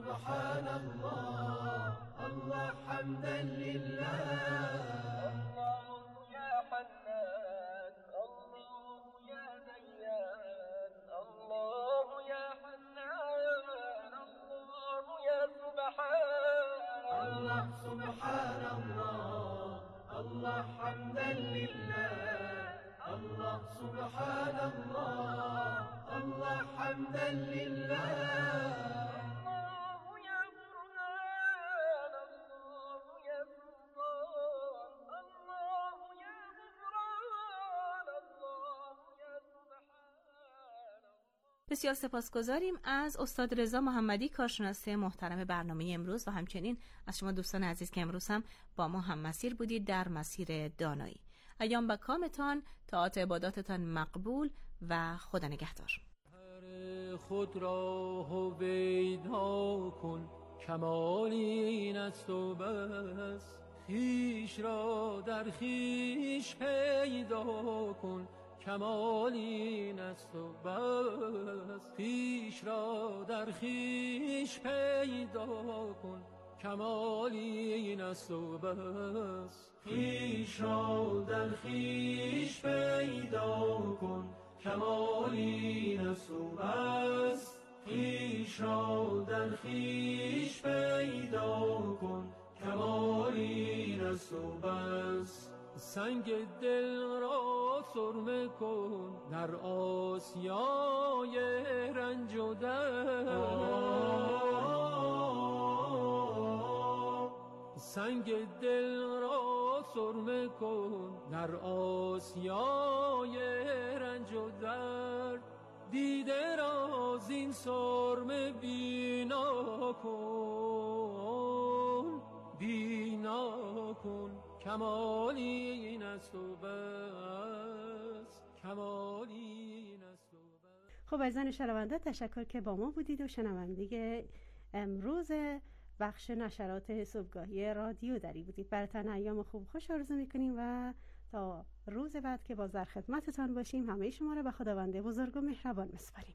سبحان الله الله حمدا لله الله يا حنان الله يا ديان الله يا حنان الله يا سبحان الله سبحان الله الله حمدا لله الله سبحان الله الله حمدا لله الله يا برهان الله يا سلطان الله يا غفران الله يا سبحان. بسیار سپاسگزاریم از استاد رضا محمدی، کارشناس محترم برنامه امروز، و همچنین از شما دوستان عزیز که امروز هم با ما هم مسیر بودید در مسیر دانایی. ایام و کامتان، طاعات عباداتتان مقبول و خدا نگهدار. خود را هویدا کن، کمال این است و بس. خویش را در خویش پیدا کن، کمال این است و بس. خویش را در خویش پیدا کن، کمال این است و بس. خویش را در خویش پیدا کن، کمال این است و بس. خویش را در خویش پیدا کن، کمال این است و بس. سنگ دل را سرمه کن در آسیای رنج و درد. سنگ دل را سرمه کن در آسیای رنج و درد. دیده را زین سرمه بینا کن، بینا کن، کمالی این است و بس، کمالی این است و بس. خب عزیزان شنونده، تشکر که با ما بودید و شنونده امروز بخش نشرات صبحگاهی رادیو دری بودید. براتون ایام خوب خوش آرزو میکنیم و تا روز بعد که باز در خدمتتان باشیم همه شما را به خداوند بزرگ و مهربان میسپاریم.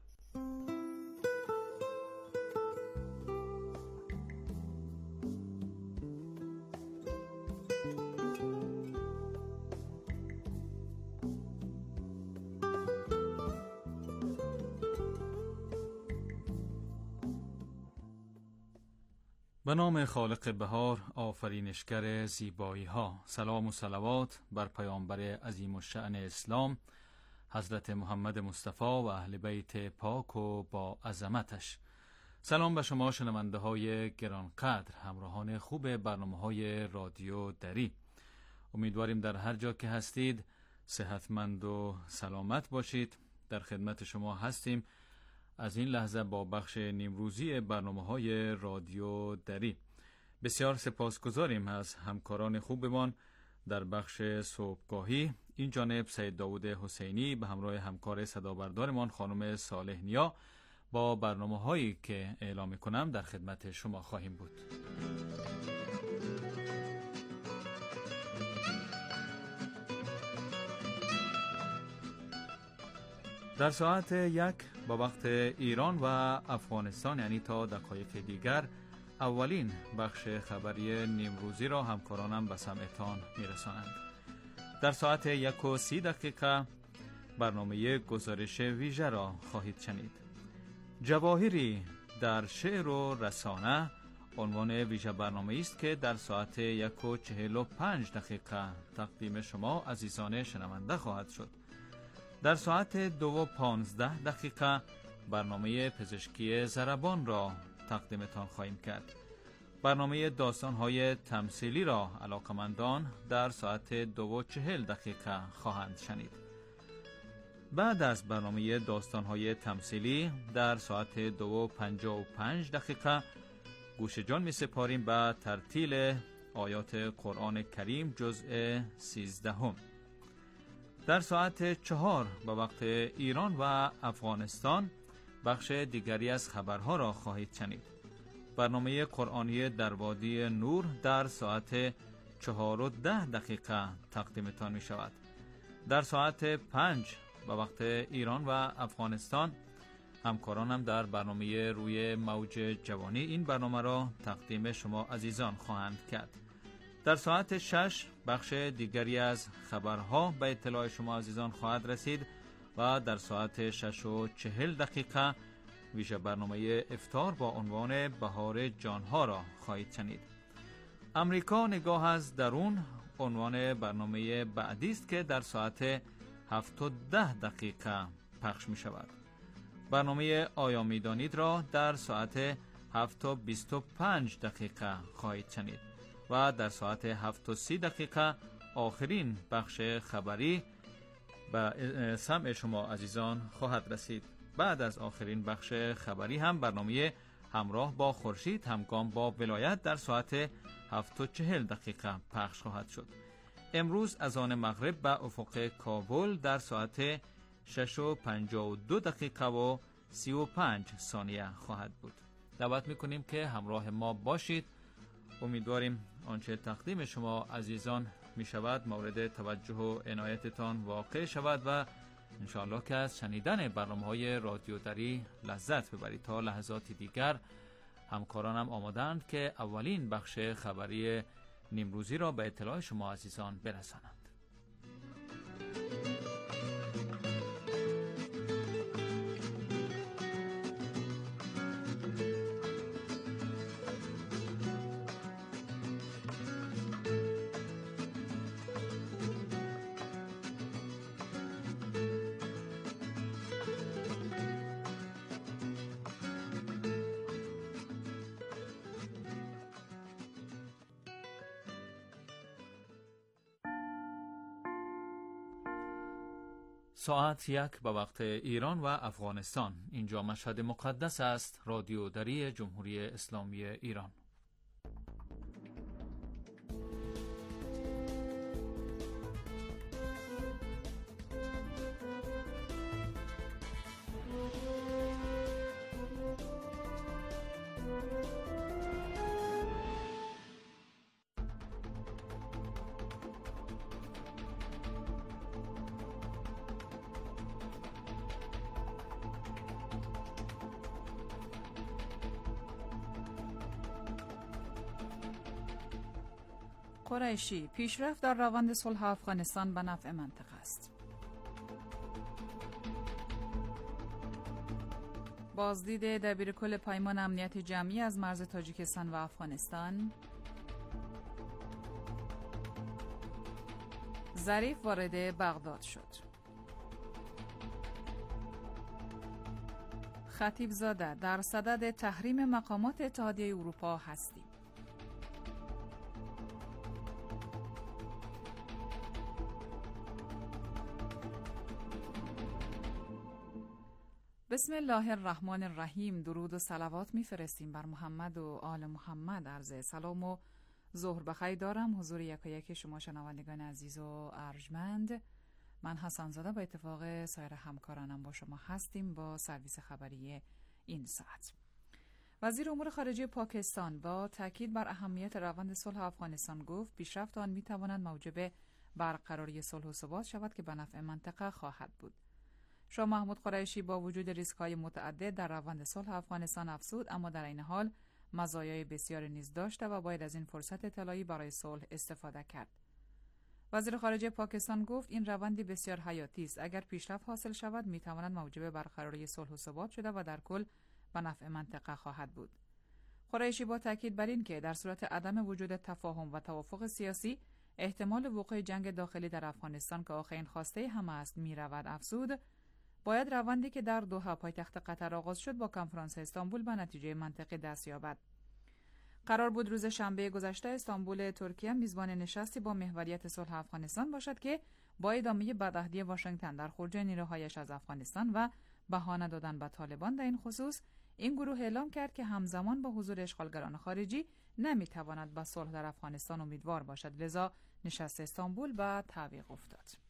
به نام خالق بهار، آفرینشگر زیبایی ها. سلام و صلوات بر پیامبر عظیم الشأن اسلام حضرت محمد مصطفی و اهل بیت پاک و با عظمتش. سلام به شما شنونده های گرانقدر، همراهان خوب برنامه های رادیو دری. امیدواریم در هر جا که هستید صحتمند و سلامت باشید. در خدمت شما هستیم از این لحظه با بخش نیمروزی برنامه‌های رادیو دری. بسیار سپاسگزاریم از همکاران خوبمان در بخش صبحگاهی. این جانب سید داوود حسینی به همراه همکار صدابردارمان خانم صالح نیا با برنامه‌هایی که اعلام می‌کنم در خدمت شما خواهیم بود. در ساعت 1 با وقت ایران و افغانستان، یعنی تا دقایق دیگر، اولین بخش خبری نیمروزی را همکارانم به سمعتان میرسانند. در ساعت 1:30 برنامه گزارش ویژه را خواهید شنید. جواهری در شعر و رسانه عنوان ویژه برنامه است که در ساعت 1:45 تقدیم شما عزیزان شنونده خواهد شد. در ساعت 2:15 برنامه پزشکی ضربان را تقدیمتان خواهیم کرد. برنامه داستان‌های تمثیلی را علاقمندان در ساعت 2:40 خواهند شنید. بعد از برنامه داستان‌های تمثیلی در ساعت 2:55 گوش جان می سپاریم به ترتیل آیات قرآن کریم جزء 13. در ساعت 4 به وقت ایران و افغانستان بخش دیگری از خبرها را خواهید شنید. برنامه قرآنی در وادی نور در ساعت 4:10 تقدیمتان می شود. در ساعت 5 به وقت ایران و افغانستان همکارانم در برنامه روی موج جوانی این برنامه را تقدیم شما عزیزان خواهند کرد. در ساعت 6 بخش دیگری از خبرها به اطلاع شما عزیزان خواهد رسید و در ساعت 6:40 ویژه برنامه افطار با عنوان بهار جانها را خواهید شنید. امریکا نگاه از درون عنوان برنامه بعدی است که در ساعت 7:10 پخش می شود. برنامه آیا می دانید را در ساعت 7:25 خواهید شنید و در ساعت 7:30 آخرین بخش خبری به سمع شما عزیزان خواهد رسید. بعد از آخرین بخش خبری هم برنامه همراه با خورشید همگام با ولایت در ساعت 7:40 پخش خواهد شد. امروز از آن مغرب به افق کابل در ساعت 6:52 و 35 ثانیه خواهد بود. دعوت میکنیم که همراه ما باشید. امیدواریم آنچه تقدیم شما عزیزان می شود مورد توجه و عنایتتان واقع شود و انشاءالله که از شنیدن برنامه‌های رادیو دری لذت ببرید. تا لحظاتی دیگر همکارانم آمادند که اولین بخش خبری نیمروزی را به اطلاع شما عزیزان برسانند. ساعت 1 به وقت ایران و افغانستان. اینجا مشهد مقدس است. رادیو دری جمهوری اسلامی ایران. قریشی: پیشرفت در روند صلح افغانستان به نفع منطقه است. بازدید دبیرکل پیمان امنیت جمعی از مرز تاجیکستان و افغانستان. ظریف وارد بغداد شد. خطیب زاده: در صدد تحریم مقامات اتحادیه اروپا هستیم. بسم الله الرحمن الرحیم. درود و صلوات میفرستیم بر محمد و آل محمد. عرض سلام و ظهر بخیر دارم حضور یکایک شما شنوندگان عزیز و ارجمند. من حسن زاده با اتفاق سایر همکارانم با شما هستیم با سرویس خبری این ساعت. وزیر امور خارجه پاکستان با تاکید بر اهمیت روند صلح افغانستان گفت پیشرفت آن میتواند موجب برقراری صلح و ثبات شود که به نفع منطقه خواهد بود. شاه محمود قریشی با وجود ریسک‌های متعدد در روند صلح افغانستان افزود، اما در این حال مزایای بسیاری نیز داشته و باید از این فرصت طلایی برای صلح استفاده کرد. وزیر خارجه پاکستان گفت این روندی بسیار حیاتی است. اگر پیشرفت حاصل شود میتواند موجب برقراری صلح و ثبات شده و در کل به نفع منطقه خواهد بود. قریشی با تاکید بر این که در صورت عدم وجود تفاهم و توافق سیاسی احتمال وقوع جنگ داخلی در افغانستان که آخرین خواسته همه است میرود افزود، باید روندی که در دوحه پایتخت قطر آغاز شد با کنفرانس استانبول به نتیجه منطقی دست یابد. قرار بود روز شنبه گذشته استانبول ترکیه میزبان نشستی با محوریت صلح افغانستان باشد که با ادامه بدعهدی واشنگتن در خروج نیروهایش از افغانستان و بهانه دادن به طالبان در این خصوص، این گروه اعلام کرد که همزمان با حضور اشغالگران خارجی نمیتواند به صلح در افغانستان امیدوار باشد، لذا نشست استانبول به تعویق افتاد.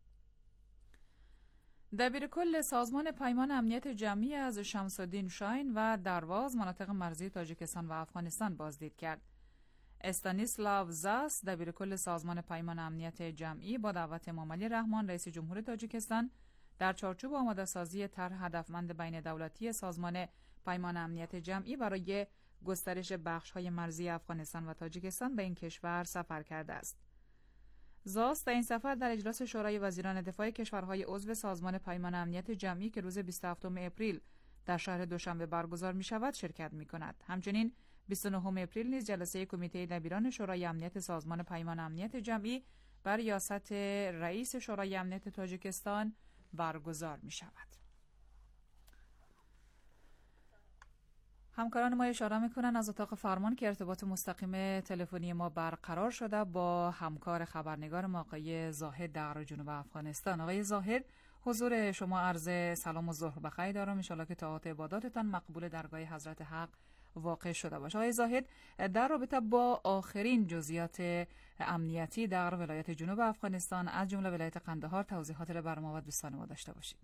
دبیرکل سازمان پیمان امنیت جمعی از شمس الدین شاین و درواز مناطق مرزی تاجیکستان و افغانستان بازدید کرد. استانیسلاو زاس دبیرکل سازمان پیمان امنیت جمعی با دعوت امام علی رحمان رئیس جمهور تاجیکستان در چارچوب آماده‌سازی طرح هدفمند بین دولتی سازمان پیمان امنیت جمعی برای گسترش بخش‌های مرزی افغانستان و تاجیکستان به این کشور سفر کرده است. زاست در این سفر در اجلاس شورای وزیران دفاع کشورهای عضو سازمان پیمان امنیت جمعی که روز 27 اپریل در شهر دوشنبه برگزار می‌شود شرکت می‌کند. همچنین 29 اپریل نیز جلسه کمیته دبیران شورای امنیت سازمان پیمان امنیت جمعی بر ریاست رئیس شورای امنیت تاجیکستان برگزار می‌شود. همکاران ما اشاره میکنن از اتاق فرمان که ارتباط مستقیم تلفنی ما برقرار شده با همکار خبرنگار ما آقای زاهد در جنوب افغانستان. آقای زاهد، حضور شما عرض سلام و ظهر بخیر دارم. ان شاءالله که طاعات عباداتتان مقبول درگاه حضرت حق واقع شده باشه. آقای زاهد، در رابطه با آخرین جزئیات امنیتی در ولایت جنوب افغانستان از جمله ولایت قندهار توضیحات را بر ما و دوستان ما داشته باشید.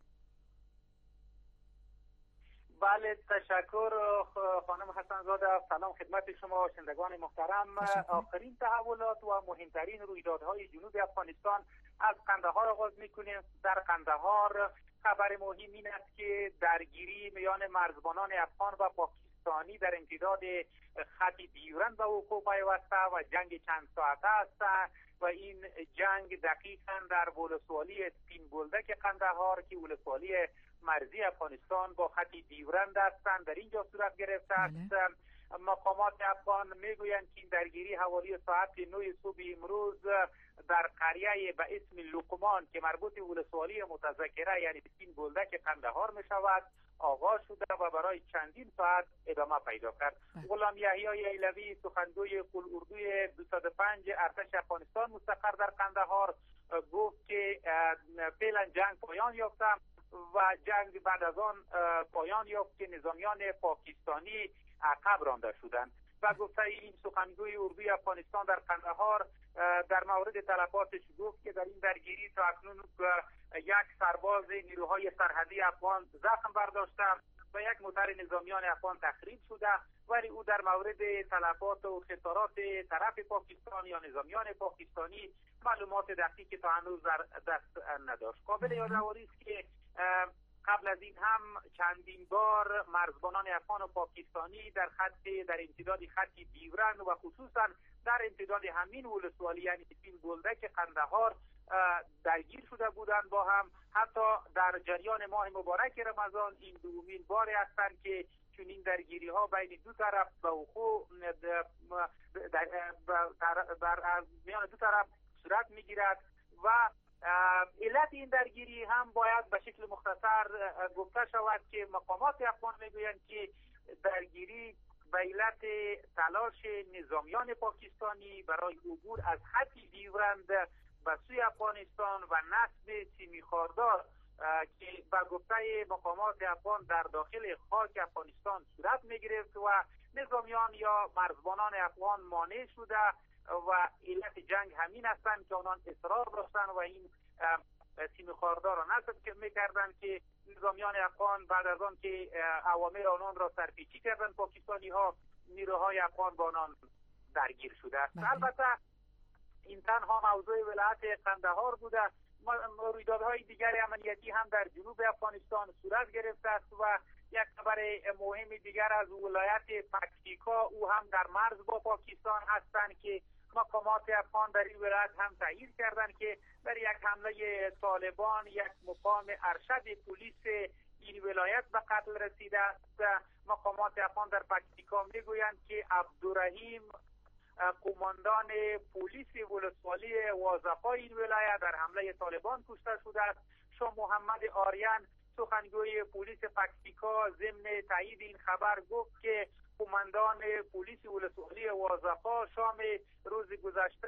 بله، تشکر خانم حسن‌زاده. سلام خدمت شما شنوندگان محترم. آخرین تحولات و مهمترین رویدادهای جنوب افغانستان از قندهار آغاز میکنیم. در قندهار خبر مهم این است که درگیری میان مرزبانان افغان و پاکستانی در امتداد خط دیورند به وقوع پیوسته و جنگ چند ساعته است و این جنگ دقیقاً در ولسوالی سپین بولدک قندهار که ولسوالی مرزی افغانستان با خط دیورند هستند در اینجا صورت گرفته است. مقامات افغان میگویند که این درگیری حوالی ساعت 9 صبح امروز در قریه به اسم لقمان که مربوط به ولسوالی متذکره یعنی سپین بولدک قندهار می شود آغاز شده و برای چندین ساعت ادامه پیدا کرد. غلام یحیی ایلوی سخنگوی قول اردوی 205 ارتش افغانستان مستقر در قندهار گفت که فعلا جنگ پایان یافته و جنگ بعد از آن پایان یافت که نظامیان پاکستانی عقب رانده شدند و گفته این سخنگوی اردوی افغانستان در قندهار در مورد تلفاتش گفت که در این درگیری تا اکنون یک سرباز نیروهای سرحدی افغان زخم برداشته و یک موتر نظامیان افغان تخریب شده، ولی او در مورد تلفات و خسارات طرف پاکستان یا نظامیان پاکستانی معلومات دقیقی تا هنوز در دست نداشت. قابل یادآوری است که قبل از این هم چندین بار مرزبانان افغان و پاکستانی در امتداد خط دیورند و خصوصا در امتداد همین ولسوالی یعنی سپین بولدک قندهار درگیر شده بودند با هم. حتی در جریان ماه مبارک رمضان این دومین بار هستند که چنین درگیری ها بین دو طرف به وقوع در میان دو طرف صورت میگیرد و علت این درگیری هم باید به شکل مختصر گفته شود که مقامات افغان میگویند که درگیری به علت تلاش نظامیان پاکستانی برای عبور از خط دیورند به سوی افغانستان و نصب سیمی خاردار که به گفته مقامات افغان در داخل خاک افغانستان صورت میگرفت و نظامیان یا مرزبانان افغان مانع شده و علت جنگ همین هستند که آنان اصرار داشتند و این سیم خاردار را نصب میکردند که نظامیان افغان بعد از آن که اوامر آنان را سرپیچی کردند پاکستانی ها نیروهای افغان با آنان درگیر شده است. البته این تنها موضوع ولایت قندهار بوده، رویدادهای دیگر امنیتی هم در جنوب افغانستان صورت گرفته است و یک خبر مهم دیگر از ولایت پکتیکا او هم در مرز با پاکستان هستند که مقامات افغان در این ولایت هم تایید کردند که در یک حمله طالبان یک مقام ارشد پلیس این ولایت به قتل رسیده است. مقامات افغان در پکتیکا میگویند که عبدالرحیم قماندان پلیس ولسوالی وازقا این ولایت در حمله طالبان کشته شده است. شاه محمد آریان سخنگوی پلیس پکتیکا ضمن تایید این خبر گفت که قماندان پلیس ولسوالی وازقا شام روز گذشته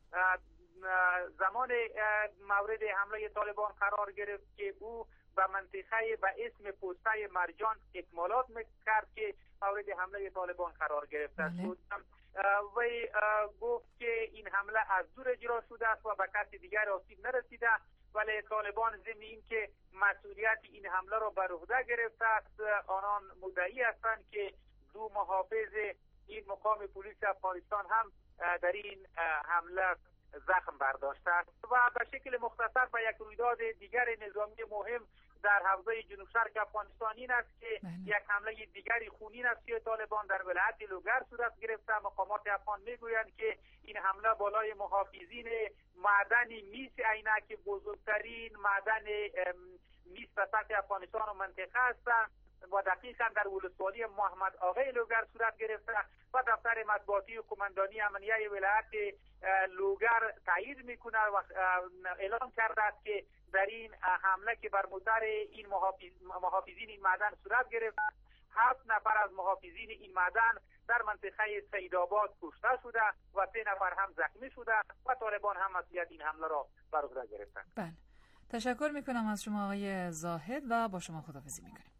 زمان مورد حمله طالبان قرار گرفت که او به منطقه به اسم پوسته مرجان اکمالات میکرد که مورد حمله طالبان قرار گرفته بود. وی گفت که این حمله از دور اجرا شده است و به کسی دیگر آسیب نرسیده، ولی طالبان ضمن این که مسئولیت این حمله را بر عهده گرفته است آنان مدعی هستند که دو محافظ این مقام پلیس افغانستان هم در این حمله زخم برداشته است. و به شکل مختصر به یک رویداد دیگر نظامی مهم در حوزه جنوب شرق افغانستان این است که یک حمله دیگری خونین از سوی طالبان در ولایت لوگر صورت گرفته. مقامات افغان میگویند که این حمله بالای محافظین معدن میس عینک، بزرگترین معدن میس به سطح افغانستان و منطقه است و دقیقا در ولسوالی محمد آقای لوگر صورت گرفته و دفتر مطبوعاتی و قماندانی امنیه ولایت لوگر تایید میکنه و اعلام کرده است که در این حمله که بر موتر این محافظین این معدن صورت گرفت، 7 نفر از محافظین این معدن در منطقه سیدآباد کشته شده و 3 نفر هم زخمی شده و طالبان هم مسئولیت این حمله را بر عهده گرفتند. بله، تشکر میکنم از شما آقای زاهد و با شما خداحافظی میکنیم.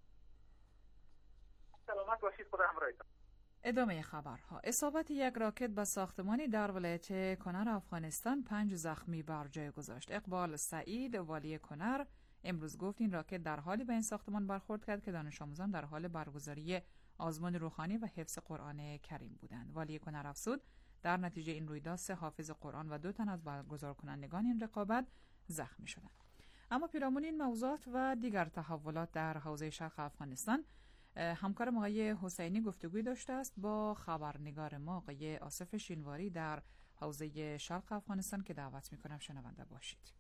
سلامت باشید، خدا همراهتان. ادامه خبرها. اصابت یک راکت به ساختمانی در ولایت کنر افغانستان 5 زخمی بر جای گذاشت. اقبال سعید والی کنر امروز گفت این راکت در حالی به این ساختمان برخورد کرد که دانش آموزان در حال برگزاری آزمون روحانی و حفظ قرآن کریم بودند. والی کنر افزود در نتیجه این رویداد 3 حافظ قرآن و 2 تن از برگزار کنندگان این رقابت زخمی شدند. اما پیرامون این موضوعات و دیگر تحولات در حوزه شرق افغانستان، همکارم آقای حسینی گفتگوی داشته است با خبرنگار ما آقای آصف شینواری در حوزه شرق افغانستان که دعوت میکنم شنونده باشید.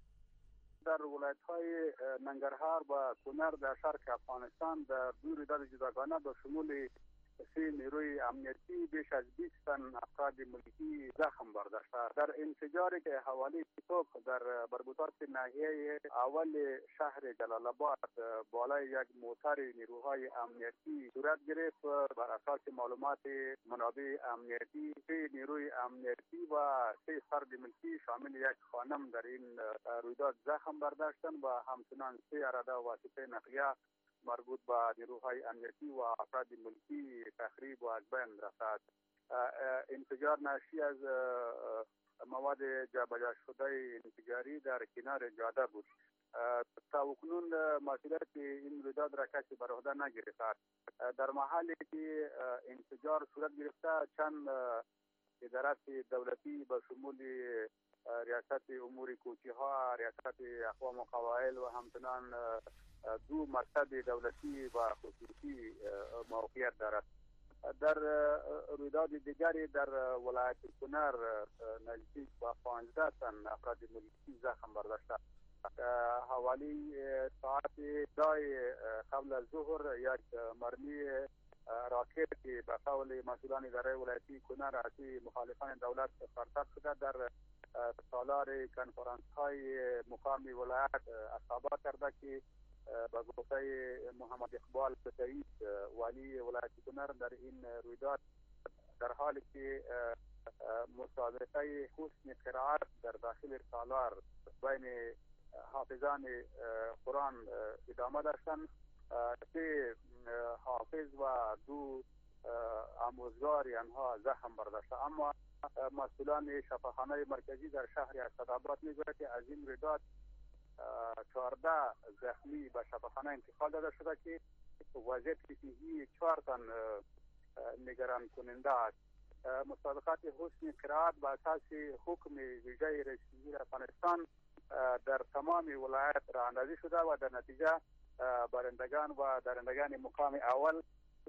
در ولایت‌های ننگرهار و کنر در شرق افغانستان در 2 رویداد جداگانه با شمول 3 نیروی امنیتی بیش از 20 تن افراد ملکی زخم برداشته. در انفجاری که حوالی صبح در بربوطات ناحیه اول شهر جلال آباد بالای یک موتر نیروهای امنیتی صورت گرفت. بر اساس معلومات منابع امنیتی 3 نیروی امنیتی و 3 فرد ملکی شامل یک خانم در این رویداد زخم برداشتند و همچنان 3 عرده واسطه نقلیه مربوط به نیروهای امنیتی و افراد ملکی تخریب و از بین رفت. انفجار ناشی از مواد جابجا شده انفجاری در کنار جاده بود. تاکنون مسئولیت این رویداد را کسی بر عهده نگرفته. در محلی که انفجار صورت گرفته چند ادارات دولتی به شمول ریاست امور کوچی‌ها، ریاست اقوام و قبایل و همچنان 2 مکتب دولتی و خصوصی موقعیت دارد. در رویداد دیگری در ولایت کنر نزدیک به 15 تن افراد ملکی زخم برداشته. حوالی ساعت 2 قبل از ظهر یک مرمی راکت که به قول مسئولان اداره ولایتی کنر از مخالفان دولت پرتاب شده در سالار کنفرانس های مقامی ولایت اصابت کرده که با گفته محمد اقبال سعید والی ولایت کنر در این رویداد در حالی که مسابقه حسن قرائت در داخل سالار بین حافظان قرآن ادامه داشتند. 3 حافظ و 2 آموزگار آنها زخم برداشته. اما مسئولان شفاخانه مرکزی در شهر اسدآباد میگوید که از این رویداد 14 زخمی به شفاخانه انتقال داده شده که وضعیت صحی 4 تن نگران کننده است. مسابقات حسن قرائت به اساس حکم ویژه رئیس جمهور افغانستان در تمام ولایت راه اندازی شده و در نتیجه برندگان و درندگان مقام اول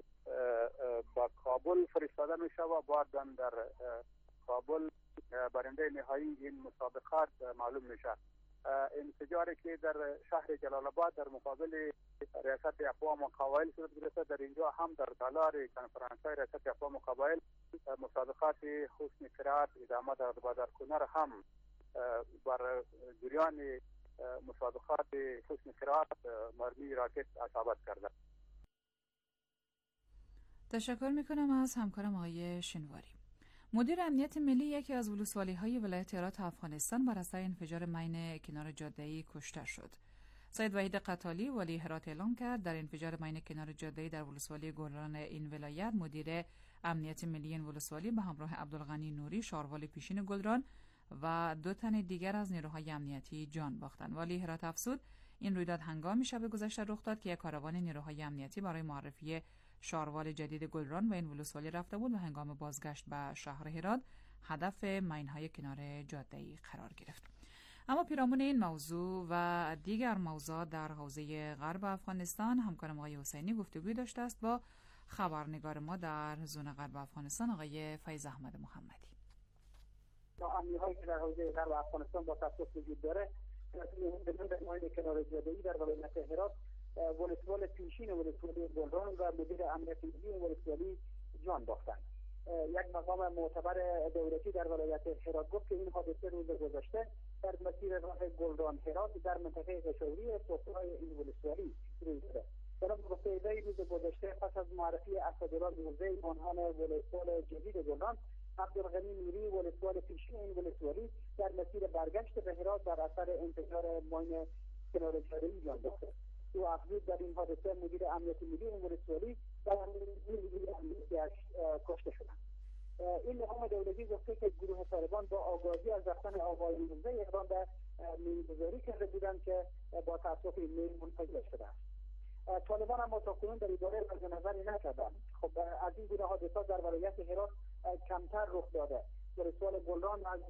با کابل فرستاده می شود و بعد در کابل برنده نهایی این مسابقات معلوم می شود. انفجاری که در شهر جلال آباد در مقابل ریاست اقوام و قبایل صورت گرفته، در اینجا هم در تالار کنفرانس های ریاست اقوام و قبایل مسابقات حسن قرائت ادامه دارد و در کنر هم بر جریان مسابقات حسن قرائت مرمی راکت اصابت کرده. تشکر میکنم از همکارم آقای شینواری. مدیر امنیت ملی یکی از ولسوالی‌های ولایت هرات افغانستان بر اثر انفجار مین کنار جاده‌ای کشته شد. سید وحید قتالی والی هرات اعلام کرد در انفجار مین کنار جاده‌ای در ولسوالی گلران این ولایت مدیر امنیت ملی این ولسوالی به همراه عبدالغنی نوری شاروال پیشین گلران و 2 تن دیگر از نیروهای امنیتی جان باختند. والی هرات افزود این رویداد هنگامی شب گذشته رخ داد که یک کاروان نیروهای امنیتی برای معرفی شاروال جدید گلران و این ولسوالی رفته بود و هنگام بازگشت به شهر هرات هدف ماین‌های کنار جاده‌ای قرار گرفت. اما پیرامون این موضوع و دیگر موضوعات در حوزه غرب افغانستان همکارم آقای حسینی گفتگوی داشته است با خبرنگار ما در زون غرب افغانستان آقای فیض احمد محمدی. ناامنی‌هایی که در حوزه غرب افغانستان با تاسف وجود داره در ماین کنار جاده‌ای در ولایت هرات ولسوالی پیشین ولسوالی گلران و مدیر امنیت ملی ولسوالی جان باختند. یک مقام معتبر دولتی در ولایت هرات گفت که این حادثه روز گذشته در مسیر راه گلران هرات در منطقه قشوری صفرای این ولسوالی روی داده. در گفته روز گذشته پس از معرفی اسدالله موزه عنوان ولسوال جدید گلران، عبدالغنی میری ولسوال پیشین این ولسوالی در مسیر برگشت به هرات در اثر انفجار ماین کنار جاده‌ای جان باخته. او افزود در این حادثه مدیر امنیت ملی این ولسوالی و مدیر امنیتی‌اش کشته شدند. این مقام دولتی گفته که گروه طالبان با آگاهی از رفتن آقای موزه اقدام به مینگذاری کرده بودند که با تاسف این مین منفجر شده است. طالبان اما تاکنون در این باره اظهار نظری نکردند. خب از این گونه حادثات در ولایت هرات کمتر رخ داده. ولسوال گلران از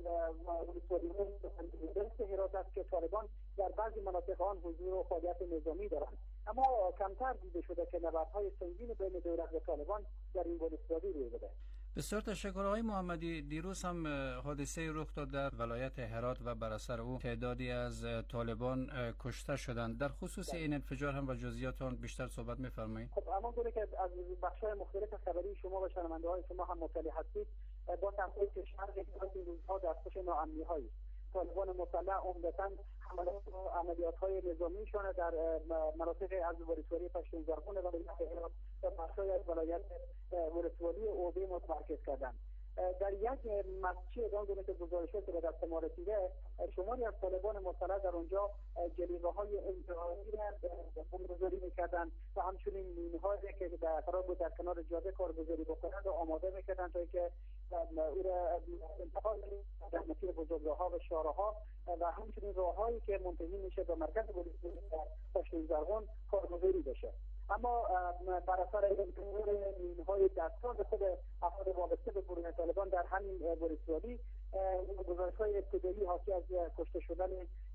ولسوالی هرات است که طالبان در بعضی مناطق آن حضور و فعالیت نظامی دارند، اما کمتر دیده شده که نبردهای سنگین بین دولت و طالبان در این ولسوالی روی بده. بسیار تشکر آقای محمدی. دیروز هم حادثه رخ داد در ولایت هرات و بر اثر او تعدادی از طالبان کشته شدند. در خصوص این انفجار هم و جزئیات آن بیشتر صحبت می‌فرمایید؟ خب همانطوری که از بخش‌های مختلف خبری شما و شنونده‌های شما هم مطلع هستید، با توجه که شهر هرات این روزها دستخوش ناامنی‌هایی طالبان مسلح عمدتاً حملات و عملیات‌های نظامیشان در مناطق از ولسوالی پشتون زرغون ولایت هرات و بخش‌های از ولایت ولسوالی اوبه متمرکز کردند. در یک مسجد آنگونه که گزارش‌ها که به دست ما رسیده، شماری از طالبان مسلح در اونجا جلیقه‌های انتحاری را بمبگذاری می‌کردند و همچنین مین‌هایی که قرار بود در کنار جاده کارگزاری بکنند و آماده می‌کردند تا که او را انتقال در مسیر بزرگراه‌ها و شارع‌ها و همچنین راه‌هایی که منتهی میشه به مرکز ولسوالی پشتون زرغون کارگزاری بشه. اما بر اثر مین‌های دستساز خود افراد وابسته به گروه طالبان در همین ولسوالی گزارش‌های ابتدایی حاکی از کشته شدن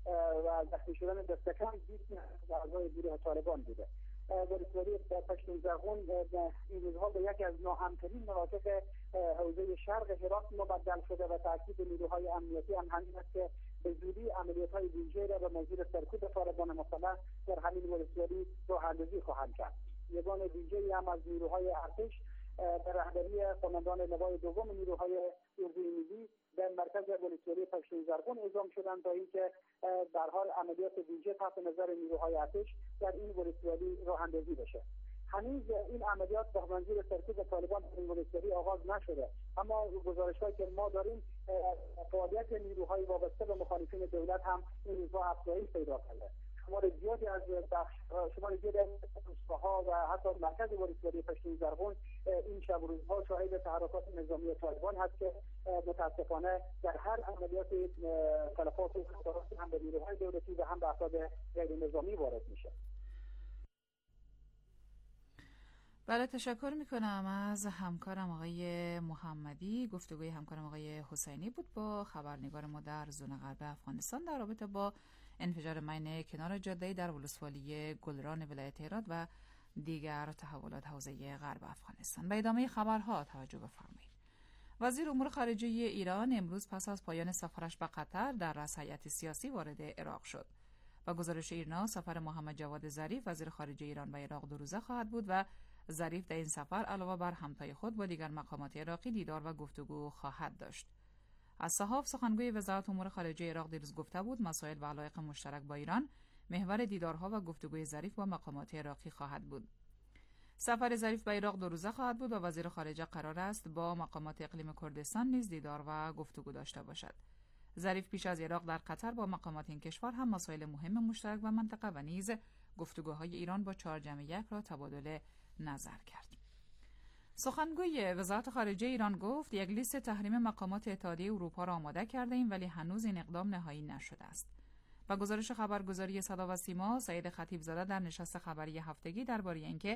و زخمی شدن دستکم 20 اعضای گروه طالبان بوده. ولسوالی پشتون زرغون این روزها به یکی از ناامن‌ترین مناطق حوزه شرق هرات مبدل شده و تاکید نیروهای امنیتی هم همین است که به زودی عملیات‌های ویژه را به موضوع سرکوب طالبان مسلح در همین ولسوالی راه‌اندازی خواهند کرد. یگان ویژه‌ای هم از نیروهای ارتش در رهبری قماندان لوای دوم نیروهای اردوی ملی در مرکز ولسوالی پشتون زرغون اعزام شدند تا اینکه در حال عملیات ویژه تحت نظر نیروهای ارتش در این ولسوالی راه‌اندازی بشه. هنوز این عملیات به منظور سرکوب طالبان در این ولسوالی آغاز نشده، اما گزارش‌هایی که ما داریم فعالیت نیروهای وابسته به مخالفین دولت هم این روزها افزایش پیدا کرده. شمار زیادی از روستاها و حتی مرکز ولسوالی پشتون زرغون این شب و روزها شاهد تحرکات نظامی طالبان هست که متاسفانه در هر عملیات تلفات و خطرات هم به نیروهای دولتی و هم به افراد غیر نظامی وارد میشه. بله، تشکر میکنم از همکارم آقای محمدی. گفتگوی همکارم آقای حسینی بود با خبرنگار ما در زون غرب افغانستان در رابطه با انفجار ماین کنار جاده‌ای در ولسوالی گلران ولایت هرات و دیگر تحولات حوزه غرب افغانستان. به ادامه خبرها توجه بفرمایید. وزیر امور خارجه ایران امروز پس از پایان سفرش به قطر در رأس هیئت سیاسی وارد عراق شد. با گزارش ایرنا سفر محمد جواد ظریف وزیر خارجه ایران به عراق 2 روزه خواهد بود و ظریف در این سفر علاوه بر همتای خود با دیگر مقامات عراقی دیدار و گفتگو خواهد داشت. از صحاف سخنگوی وزارت امور خارجه عراق دیروز گفته بود مسائل و علایق مشترک با ایران محور دیدارها و گفتگوی ظریف با مقامات عراقی خواهد بود. سفر ظریف به عراق 2 روزه خواهد بود و وزیر خارجه قرار است با مقامات اقلیم کردستان نیز دیدار و گفتگو داشته باشد. ظریف پیش از عراق در قطر با مقامات این کشور هم مسائل مهم مشترک و منطقه و نیز گفتگوهای ایران با 4 + 1 را تبادل نظر کرد. سخنگوی وزارت خارجه ایران گفت یک لیست تحریم مقامات اتحادیه اروپا را آماده کرده ایم ولی هنوز این اقدام نهایی نشده است. با گزارش خبرگزاری صدا و سیما، سعید خطیب زاده در نشست خبری هفتگی درباره اینکه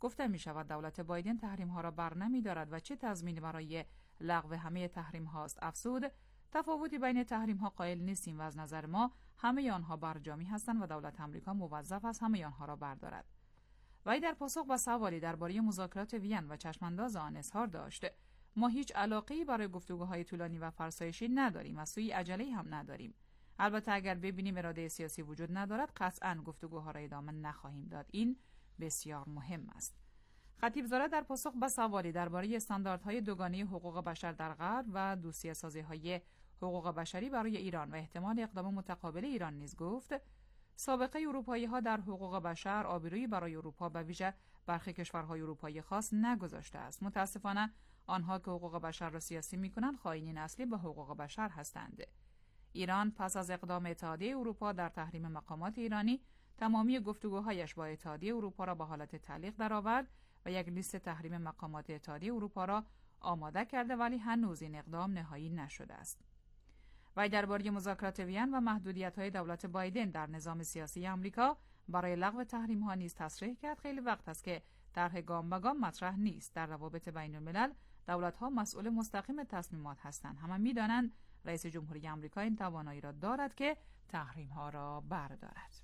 گفته می شود دولت بایدن تحریم ها را بر نمی دارد و چه تضمینی برای لغو همه تحریم هاست. افزود تفاوتی بین تحریم ها قائل نیستیم و از نظر ما همه آنها برجامی هستند و دولت آمریکا موظف است همه آنها را بردارد. وی در پاسخ به سوالی درباره مذاکرات وین و چشمانداز آن اظهار داشت: ما هیچ علاقه‌ای برای گفتگوهای طولانی و فرسایشی نداریم و سوی عجله‌ای هم نداریم. البته اگر ببینیم اراده سیاسی وجود ندارد قطعاً گفتگوها را ادامه نخواهیم داد. این بسیار مهم است. خطیبزاده در پاسخ به سوالی درباره استانداردهای دوگانه حقوق بشر در غرب و دوسیه‌سازی‌های حقوق بشری برای ایران و احتمال اقدام متقابل ایران نیز گفت: سابقه اروپایی‌ها در حقوق بشر آبرویی برای اروپا به ویژه برخی کشورهای اروپایی خاص نگذاشته است. متاسفانه آنها که حقوق بشر را سیاسی می‌کنند خائنین اصلی به حقوق بشر هستند. ایران پس از اقدام اتحادیه اروپا در تحریم مقامات ایرانی تمامی گفتگوهایش با اتحادیه اروپا را به حالت تعلیق درآورد و یک لیست تحریم مقامات اتحادیه اروپا را آماده کرده، ولی هنوز این اقدام نهایی نشده است. وی درباره مذاکرات وین و محدودیت‌های دولت بایدن در نظام سیاسی آمریکا برای لغو تحریم‌ها نیز تصریح کرد: خیلی وقت است که طرح گام به گام مطرح نیست. در روابط بین‌الملل دولت‌ها مسئول مستقیم تصمیمات هستند. همه می‌دانند رئیس جمهوری آمریکا این توانایی را دارد که تحریم‌ها را بردارد.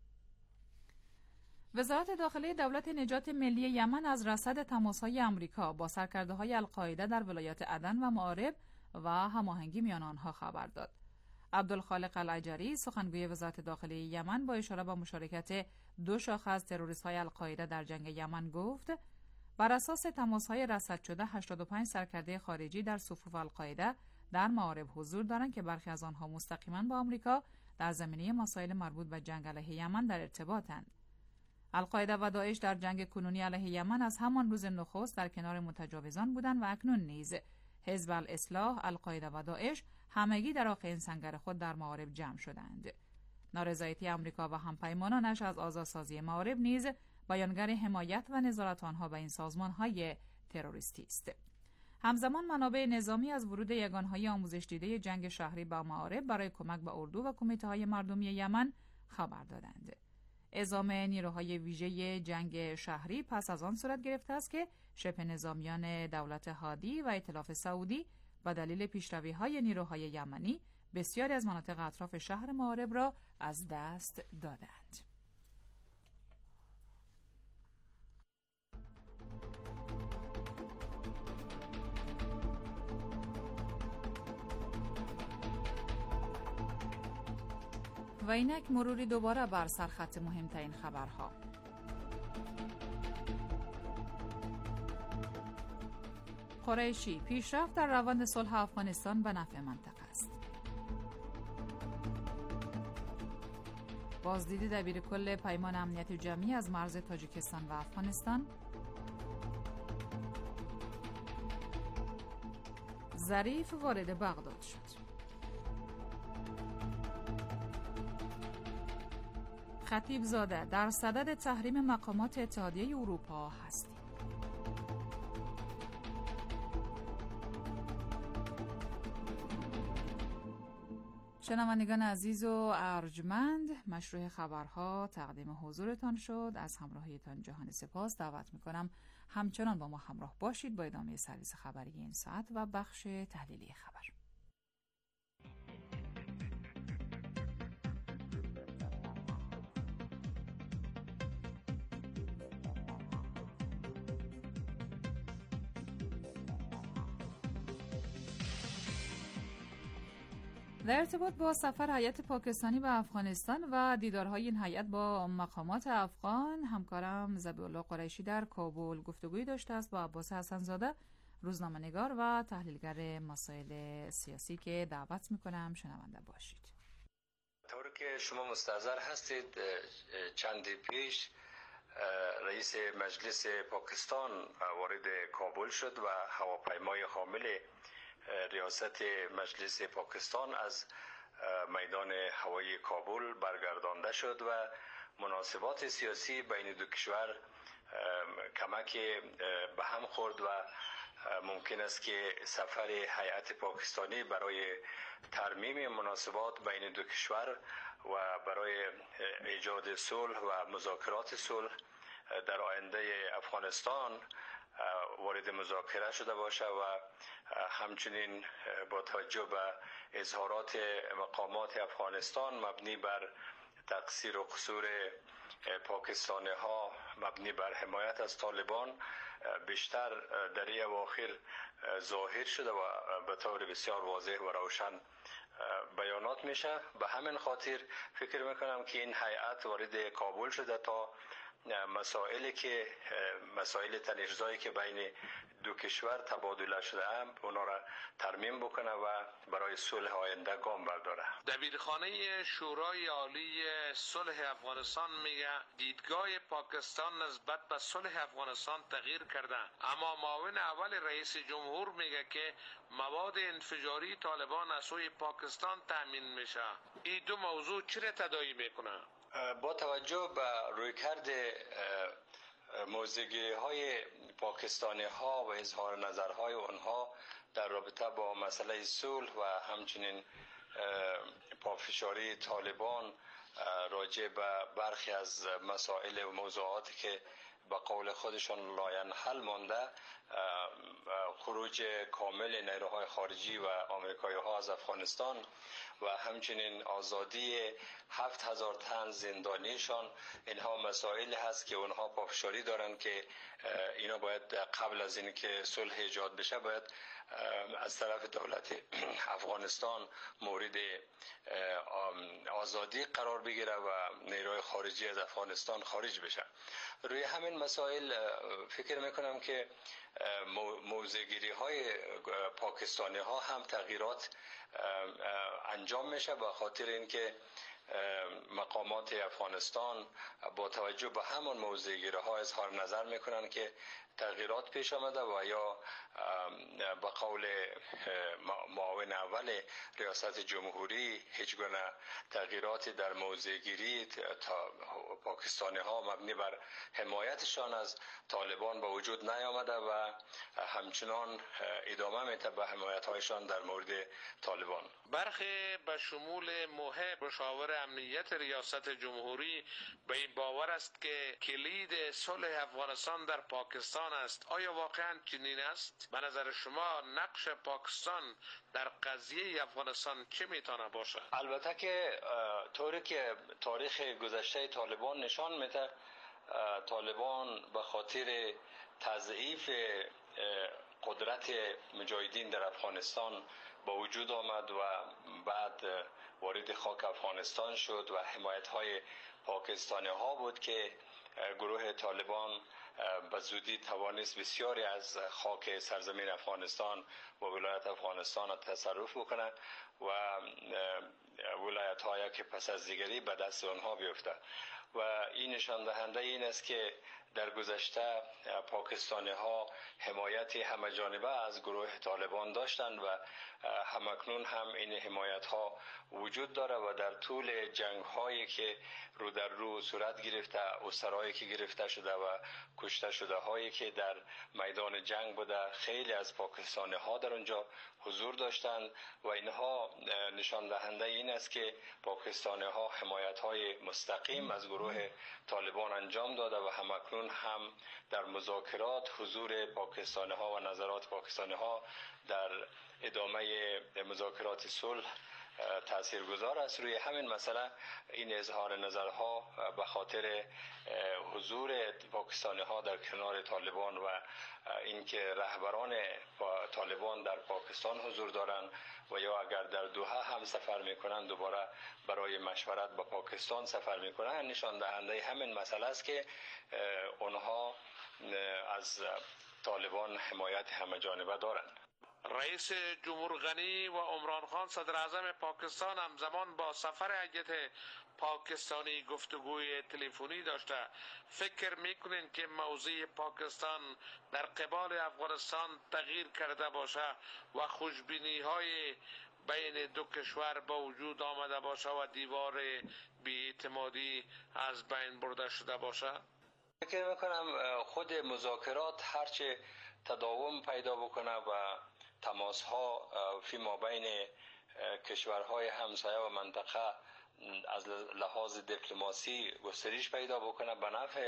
وزارت داخلی دولت نجات ملی یمن از رصد تماس‌های آمریکا با سرکرده‌های القاعده در ولایات عدن و مآرب و هماهنگی میان آنها خبر داد. عبدالخالق العجری سخنگوی وزارت داخلی یمن با اشاره به مشارکت 2 شاخه از تروریست‌های القاعده در جنگ یمن گفت: بر اساس تماس‌های رصد شده 85 سرکرده خارجی در صفوف القاعده در مآرب حضور دارند که برخی از آنها مستقیما با آمریکا در زمینه مسائل مربوط به جنگ علیه یمن در ارتباطند. القاعده و داعش در جنگ کنونی علیه یمن از همان روز نخست در کنار متجاوزان بودند و اکنون نیز حزب الاصلاح، القاعده و داعش همگی در آخرین سنگر خود در مآرب جمع شدند. نارضایتی آمریکا و همپیمانانش از آزادسازی مآرب نیز بیانگر حمایت و نظارت آنها به این سازمان‌های تروریستی است. همزمان منابع نظامی از ورود یگانهای آموزش دیده جنگ شهری به مآرب برای کمک به اردو و کمیته‌های مردمی یمن خبر دادند. اعزام نیروهای ویژه جنگ شهری پس از آن صورت گرفته است که شبه نظامیان دولت هادی و ائتلاف سعودی به دلیل پیشروی‌های نیروهای یمنی بسیاری از مناطق اطراف شهر مآرب را از دست دادند. و اینک مروری دوباره بر سرخط مهمترین خبرها. قریشی: پیشرفت در روند صلح افغانستان به نفع منطقه است. بازدید دبیرکل پیمان امنیت جمعی از مرز تاجیکستان و افغانستان. ظریف وارد بغداد شد. خطیبزاده: در صدد تحریم مقامات اتحادیه اروپا هستیم. شنوندگان عزیز و ارجمند، مشروع خبرها تقدیم حضورتان شد. از همراهیتان جهان سپاس. دعوت میکنم همچنان با ما همراه باشید با ادامه سرویس خبری این ساعت و بخش تحلیلی خبر. در ارتباط با سفر هیئت پاکستانی به افغانستان و دیدارهای این هیئت با مقامات افغان، همکارم ذبیح‌الله قریشی در کابل گفتگویی داشته است با عباس حسن‌زاده، روزنامه‌نگار و تحلیلگر مسائل سیاسی که دعوت می‌کنم شنونده باشید. طوری که شما مستحضر هستید، چند پیش رئیس مجلس پاکستان وارد کابل شد و هواپیمای حامل ریاست مجلس پاکستان از میدان هوایی کابل برگردانده شد و مناسبات سیاسی بین دو کشور کمک به هم خورد و ممکن است که سفر هیئت پاکستانی برای ترمیم مناسبات بین دو کشور و برای ایجاد صلح و مذاکرات صلح در آینده افغانستان وارد مذاکره شده باشه و همچنین با توجه به اظهارات مقامات افغانستان مبنی بر تقصیر و قصور پاکستانی ها مبنی بر حمایت از طالبان بیشتر در این اواخر ظاهر شده و به طور بسیار واضح و روشن بیانات میشه. به همین خاطر فکر میکنم که این هیئت وارد کابل شده تا مسائلی که مسائل تنش‌زایی که بین دو کشور تبادله شده اونا را ترمیم بکنه و برای صلح آینده گام برداره. دبیرخانه شورای عالی صلح افغانستان میگه دیدگاه پاکستان نسبت به صلح افغانستان تغییر کرده، اما معاون اول رئیس جمهور میگه که مواد انفجاری طالبان از سوی پاکستان تامین میشه. این دو موضوع چی را تداعی میکنه؟ با توجه به رویکرد موضع‌گیری های پاکستانی ها و اظهار نظرهای آنها در رابطه با مسئله صلح و همچنین پافشاری طالبان راجع به برخی از مسائل و موضوعاتی که به قول خودشان لاینحل مانده، خروج کامل نیروهای خارجی و آمریکایی ها از افغانستان و همچنین آزادی 7000 تن زندانیشان، اینها مسائل هست که اونها پافشاری دارن که اینا باید قبل از اینکه صلح ایجاد بشه باید از طرف دولت افغانستان مورد آزادی قرار بگیره و نیروهای خارجی از افغانستان خارج بشه. روی همین مسائل فکر میکنم که موضع‌گیری های پاکستانی ها هم تغییرات انجام میشه به خاطر اینکه مقامات افغانستان با توجه به همون موضع‌گیری ها اظهار نظر میکنن که تغییرات پیش آمده و یا به قول معاون اول ریاست جمهوری هیچ گونه تغییراتی در موضع‌گیری پاکستانی ها مبنی بر حمایتشان از طالبان به وجود نیامده و همچنان ادامه میده به حمایت هایشان در مورد طالبان. برخی به شمول محب مشاور امنیت ریاست جمهوری به این باور است که کلید صلح افغانستان در پاکستان است. آیا واقعا چنین است؟ به نظر شما نقش پاکستان در قضیه افغانستان چه میتونه باشه؟ البته که طوری که تاریخ گذشته طالبان نشان میده، طالبان به خاطر تضعیف قدرت مجاهدین در افغانستان با وجود آمد و بعد وارد خاک افغانستان شد و حمایت های پاکستانی ها بود که گروه طالبان به زودی توانست بسیاری از خاک سرزمین افغانستان و ولایت افغانستان را تصرف بکنه و ولایت هایی که پس از دیگری به دست آنها بیفته و این نشان دهنده این است که در گذشته پاکستانی ها حمایت همه جانبه از گروه طالبان داشتند و همکنون هم این حمایت ها وجود داره و در طول جنگ هایی که رو در رو صورت گرفته، اسرایی که گرفته شده و کشته شده هایی که در میدان جنگ بوده، خیلی از پاکستانی ها در اونجا حضور داشتند و اینها نشان دهنده این است که پاکستانی ها حمایت های مستقیم از گروه طالبان انجام داده و همکنون هم در مذاکرات حضور پاکستانی ها و نظرات پاکستانی ها در ادامه مذاکرات صلح تاثیرگذار است. روی همین مسئله این اظهار نظرها به خاطر حضور پاکستانی ها در کنار طالبان و اینکه رهبران طالبان در پاکستان حضور دارند و یا اگر در دوحه هم سفر میکنن دوباره برای مشورت با پاکستان سفر میکنن نشان دهنده همین مسئله است که اونها از طالبان حمایت همه جانبه دارند. رئیس جمهور غنی و عمران خان صدر اعظم پاکستان همزمان با سفر هیئت پاکستانی گفتگوی تلفنی داشته. فکر میکنین که موضع پاکستان در قبال افغانستان تغییر کرده باشه و خوشبینی های بین دو کشور با وجود آمده باشه و دیوار بی‌اعتمادی از بین برده شده باشه؟ فکر میکنم خود مذاکرات هرچه تداوم پیدا بکنه و تماس ها فی ما بین کشورهای همسایه و منطقه از لحاظ دیپلماسی گسترش پیدا بکنه به نفع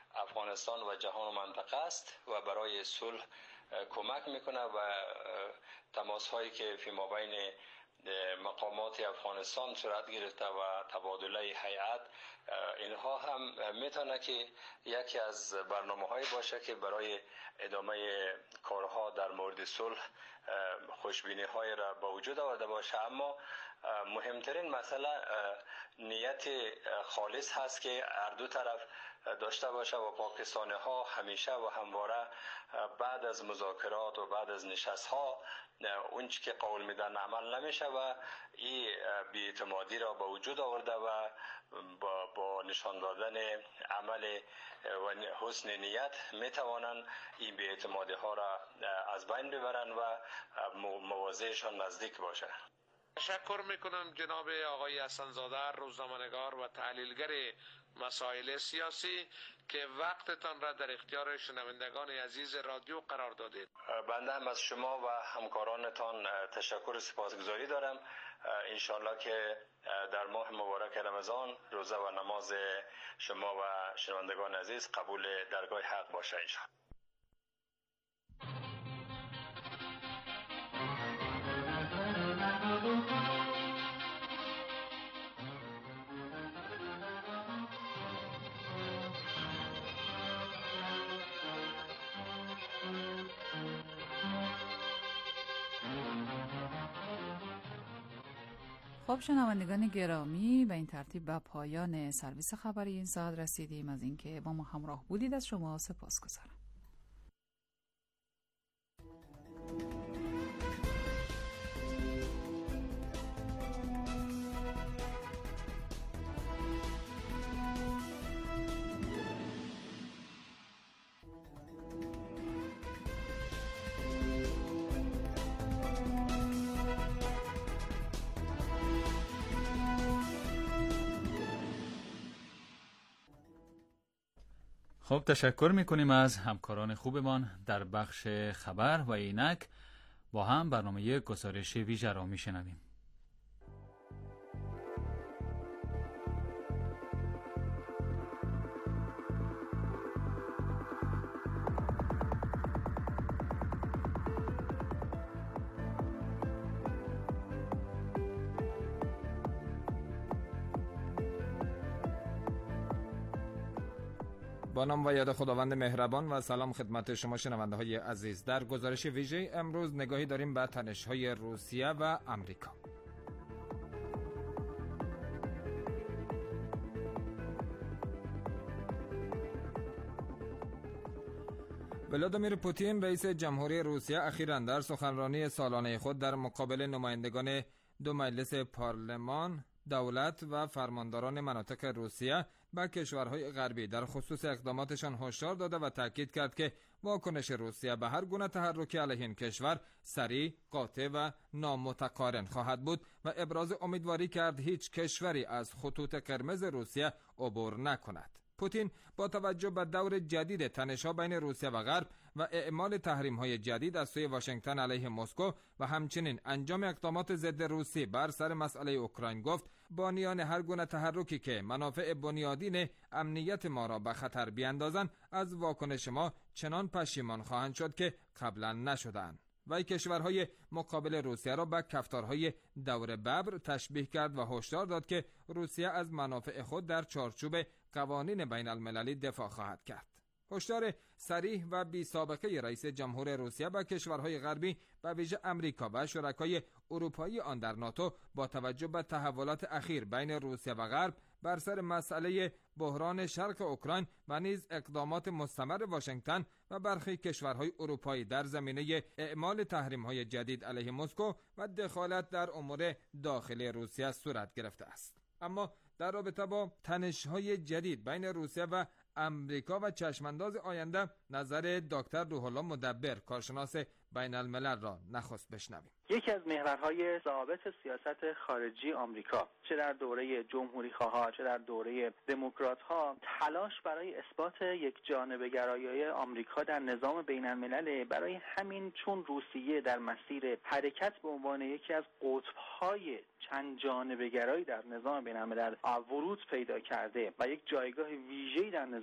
افغانستان و جهان و منطقه است و برای صلح کمک میکنه و تماس هایی که فیما بین مقامات افغانستان صورت گرفته و تبادله هیئت، اینها هم میتونه که یکی از برنامه‌های باشه که برای ادامه کارها در مورد صلح خوشبینی‌های را به وجود آورده باشه. اما مهمترین مسئله نیت خالص هست که هر دو طرف داشته باشه و پاکستانی ها همیشه و همواره بعد از مذاکرات و بعد از نشست ها اون چی که قول میدن عمل نمیشه و این بی‌اعتمادی را به وجود آورده و با نشان دادن عمل و حسن نیت میتوانند این بی‌اعتمادی ها را از بین ببرن و مواضعشان نزدیک باشه. تشکر میکنم جناب آقای حسن‌زاده، روزنامه‌نگار و تحلیلگر مسائل سیاسی که وقتتان را در اختیار شنوندگان عزیز رادیو قرار دادید. بنده هم از شما و همکارانتان تشکر و سپاسگزاری دارم. انشالله که در ماه مبارک رمضان روزه و نماز شما و شنوندگان عزیز قبول درگاه حق باشه انشالله. خب شنوندگان گرامی، به این ترتیب به پایان سرویس خبری این ساعت رسیدیم. از اینکه با ما همراه بودید از شما سپاسگزارم. خب تشکر میکنیم از همکاران خوبمان در بخش خبر و اینک با هم برنامه گزارش ویژه را میشنویم. با نام و یاد خداوند مهربان و سلام خدمت شما شنونده های عزیز. در گزارش ویژه امروز نگاهی داریم به تنش‌های روسیه و امریکا. ولادیمیر پوتین رئیس جمهوری روسیه اخیراً در سخنرانی سالانه خود در مقابل نمایندگان دو مجلس پارلمان، دولت و فرمانداران مناطق روسیه به کشورهای غربی در خصوص اقداماتشان هشدار داده و تاکید کرد که واکنش روسیه به هر گونه تحرکی علیه این کشور سریع، قاطع و نامتقارن خواهد بود و ابراز امیدواری کرد هیچ کشوری از خطوط قرمز روسیه عبور نکند. پوتین با توجه به دور جدید تنش‌ها بین روسیه و غرب و اعمال تحریم‌های جدید از سوی واشنگتن علیه مسکو و همچنین انجام اقدامات ضد روسی بر سر مسئله اوکراین گفت بانیان هر گونه تحرکی که منافع بنیادین امنیت ما را به خطر بیاندازند از واکنش ما چنان پشیمان خواهند شد که قبلا نشدند. و کشورهای مقابل روسیه را به کفتارهای دور ببر تشبیه کرد و هشدار داد که روسیه از منافع خود در چارچوب قوانین بین المللی دفاع خواهد کرد. هشدار صریح و بی سابقه رئیس جمهور روسیه به کشورهای غربی به ویژه امریکا و شرکای اروپایی آن در ناتو با توجه به تحولات اخیر بین روسیه و غرب بر سر مسئله بحران شرق اوکراین و نیز اقدامات مستمر واشنگتن و برخی کشورهای اروپایی در زمینه اعمال تحریم‌های جدید علیه مسکو و دخالت در امور داخلی روسیه صورت گرفته است. اما در رابطه با تنش‌های جدید بین روسیه و امریکا و چشمانداز آینده نظر دکتر روح الله مدبر کارشناس بین الملل را نخست بشنویم. یکی از محورهای ضوابط سیاست خارجی آمریکا چه در دوره جمهوری خواها چه در دوره دموکرات ها تلاش برای اثبات یک جانبه گرایی آمریکا در نظام بین الملل. برای همین چون روسیه در مسیر حرکت به عنوان یکی از قطب‌های چند جانبه گرایی در نظام بین الملل ورود پیدا کرده و یک جایگاه ویژه‌ای در نظام